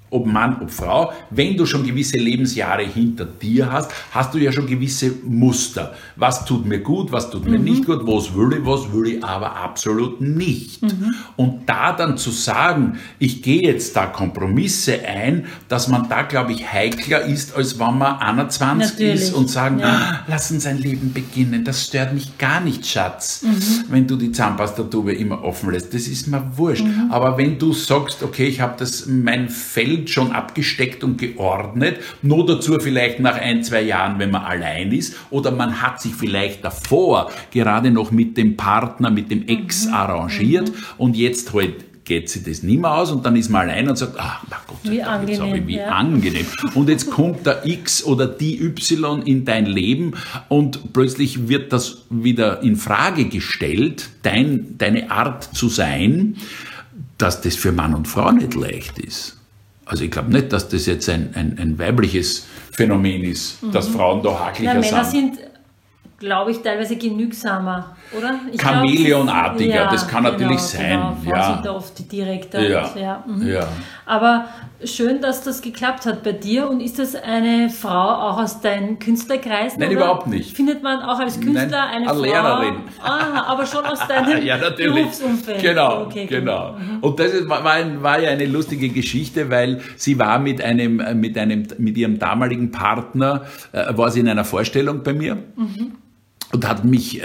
ob Mann, ob Frau, wenn du schon gewisse Lebensjahre hinter dir hast, hast du ja schon gewisse Muster. Was tut mir gut, was tut mir nicht gut, was will ich aber absolut nicht. Und da dann zu sagen, ich gehe jetzt da Kompromisse ein, dass man da, glaube ich, heikler ist, als wenn man 21 ist und sagen, lass uns ein Leben beginnen, das stört mich gar nicht, Schatz, wenn du die Zahnpastatube immer offen lässt, das ist mir wurscht. Aber wenn du sagst, okay, ich habe mein Feld schon abgesteckt und geordnet, nur dazu vielleicht nach 1-2 Jahren, wenn man allein ist, oder man hat sich vielleicht davor gerade noch mit dem Partner, mit dem Ex arrangiert und jetzt halt geht sich das nicht mehr aus und dann ist man allein und sagt, ach Gott sei Dank, wie angenehm. Und jetzt kommt der X oder die Y in dein Leben und plötzlich wird das wieder in Frage gestellt, deine Art zu sein, dass das für Mann und Frau nicht leicht ist. Also ich glaube nicht, dass das jetzt ein weibliches Phänomen ist, dass Frauen da haklicher sind. Männer sind, glaube ich, teilweise genügsamer, oder? Chameleonartiger, das kann natürlich sein. Frauen sind da oft die direkter. Aber schön, dass das geklappt hat bei dir. Und ist das eine Frau auch aus deinem Künstlerkreis? Nein, überhaupt nicht. Findet man auch als Künstler eine Frau? Lehrerin. Aber schon aus deinem Berufsumfeld. Genau. Und das war ja eine lustige Geschichte, weil sie war mit ihrem damaligen Partner, war sie in einer Vorstellung bei mir und hat mich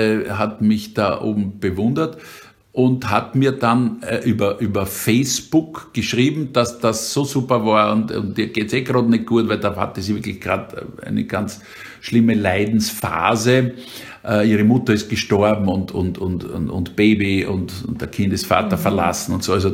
da oben bewundert. Und hat mir dann über Facebook geschrieben, dass das so super war und ihr geht's gerade nicht gut, weil da hatte sie wirklich gerade eine ganz schlimme Leidensphase. Ihre Mutter ist gestorben und Baby und der Kindesvater verlassen und so. Also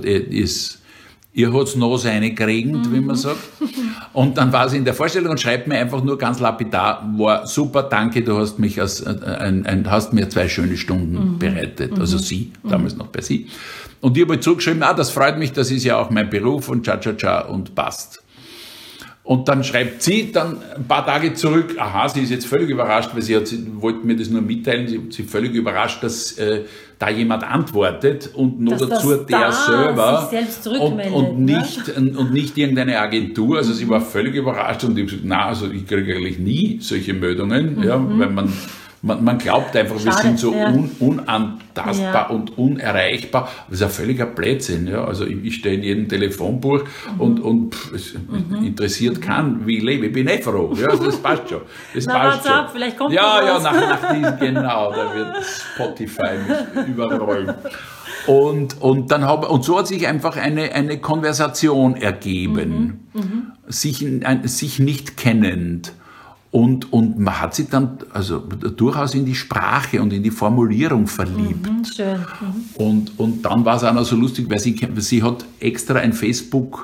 ihr hat's Nase reingekriegt, wie man sagt. Und dann war sie in der Vorstellung und schreibt mir einfach nur ganz lapidar, war super, danke, du hast mich hast mir 2 schöne Stunden bereitet. Also sie, damals noch bei sie. Und ich habe halt zurückgeschrieben, das freut mich, das ist ja auch mein Beruf und und passt. Und dann schreibt sie dann ein paar Tage zurück, sie ist jetzt völlig überrascht, weil sie wollte mir das nur mitteilen, sie ist völlig überrascht, dass da jemand antwortet und nur dazu der selber und nicht irgendeine Agentur. Also sie war völlig überrascht und ich habe gesagt, also ich kriege eigentlich nie solche Meldungen, weil man glaubt einfach, wir sind so unantastbar und unerreichbar. Das ist ein völliger Blödsinn. Ja? Also ich stehe in jedem Telefonbuch und es interessiert keinen, wie ich lebe. Ich bin froh. Ja? Also das passt schon. Vielleicht kommt nach diesem, genau, da wird Spotify mich überrollen. Und so hat sich einfach eine Konversation ergeben, sich nicht kennend. Und man hat sich dann also durchaus in die Sprache und in die Formulierung verliebt. Schön. Und dann war es auch noch so lustig, weil sie hat extra ein Facebook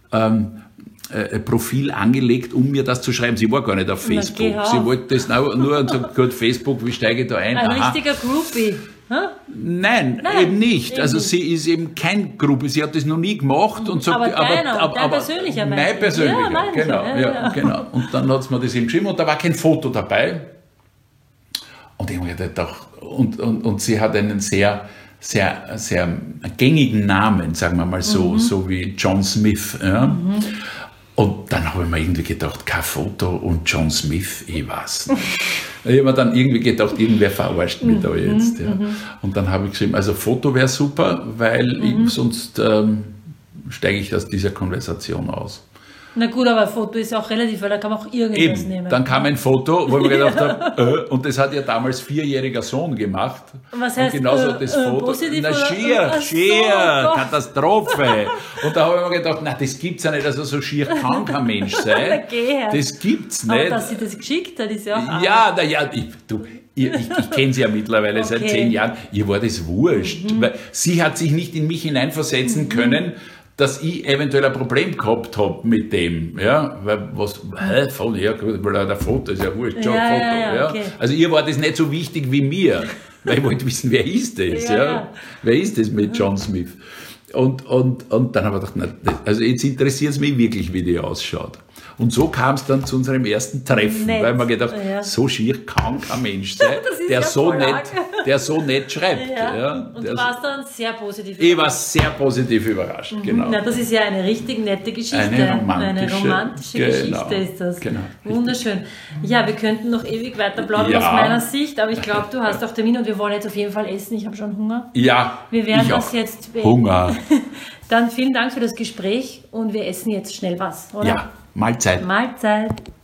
Profil angelegt, um mir das zu schreiben. Sie war gar nicht auf Facebook. Sie wollte das nur und sagt, gut, Facebook, wie steige ich da ein? Ein richtiger Groupie. Nein, eben nicht. Also sie ist eben kein Groupie. Sie hat das noch nie gemacht und sagt, dein persönlicher Mensch. Mein persönlicher, genau. Und dann hat sie mir das eben geschrieben und da war kein Foto dabei. Und ich habe gedacht, und sie hat einen sehr, sehr, sehr gängigen Namen, sagen wir mal so wie John Smith. Ja. Und dann habe ich mir irgendwie gedacht, kein Foto und John Smith, ich weiß nicht. Ich habe mir dann irgendwie gedacht, irgendwer verarscht mich da jetzt. Ja. Und dann habe ich geschrieben, also Foto wäre super, weil sonst steige ich aus dieser Konversation aus. Na gut, aber ein Foto ist auch relativ, weil da kann man auch irgendwas nehmen. Dann kam ein Foto, wo ich mir gedacht habe, und das hat ja damals 4-jähriger Sohn gemacht. Was heißt und genauso das Foto. Schier, Katastrophe. Und da habe ich mir gedacht, nein, das gibt's ja nicht, also so schier kann kein Mensch sein. Das gibt's nicht. Aber dass sie das geschickt hat, ist ja auch ich kenne sie ja mittlerweile seit 10 Jahren. Ihr war das wurscht. Weil sie hat sich nicht in mich hineinversetzen können, dass ich eventuell ein Problem gehabt habe mit dem, ja, weil der Foto ist ja wurscht, Foto, okay. Also ihr war das nicht so wichtig wie mir, weil ich wollte wissen, wer ist das, wer ist das mit John Smith? Und dann habe ich gedacht, also jetzt interessiert es mich wirklich, wie die ausschaut. Und so kam es dann zu unserem ersten Treffen, weil man gedacht, so schier kann kein Mensch sein, der so nett der so nett schreibt. Und du warst dann sehr positiv überrascht. Ich war sehr positiv überrascht, genau. Na, das ist ja eine richtig nette Geschichte. Eine romantische Geschichte ist das. Genau. Wunderschön. Ja, wir könnten noch ewig weiter plaudern aus meiner Sicht, aber ich glaube, du hast auch Termin und wir wollen jetzt auf jeden Fall essen. Ich habe schon Hunger. Ja, wir werden das jetzt beenden. Hunger. Dann vielen Dank für das Gespräch und wir essen jetzt schnell was, oder? Ja, Mahlzeit. Mahlzeit.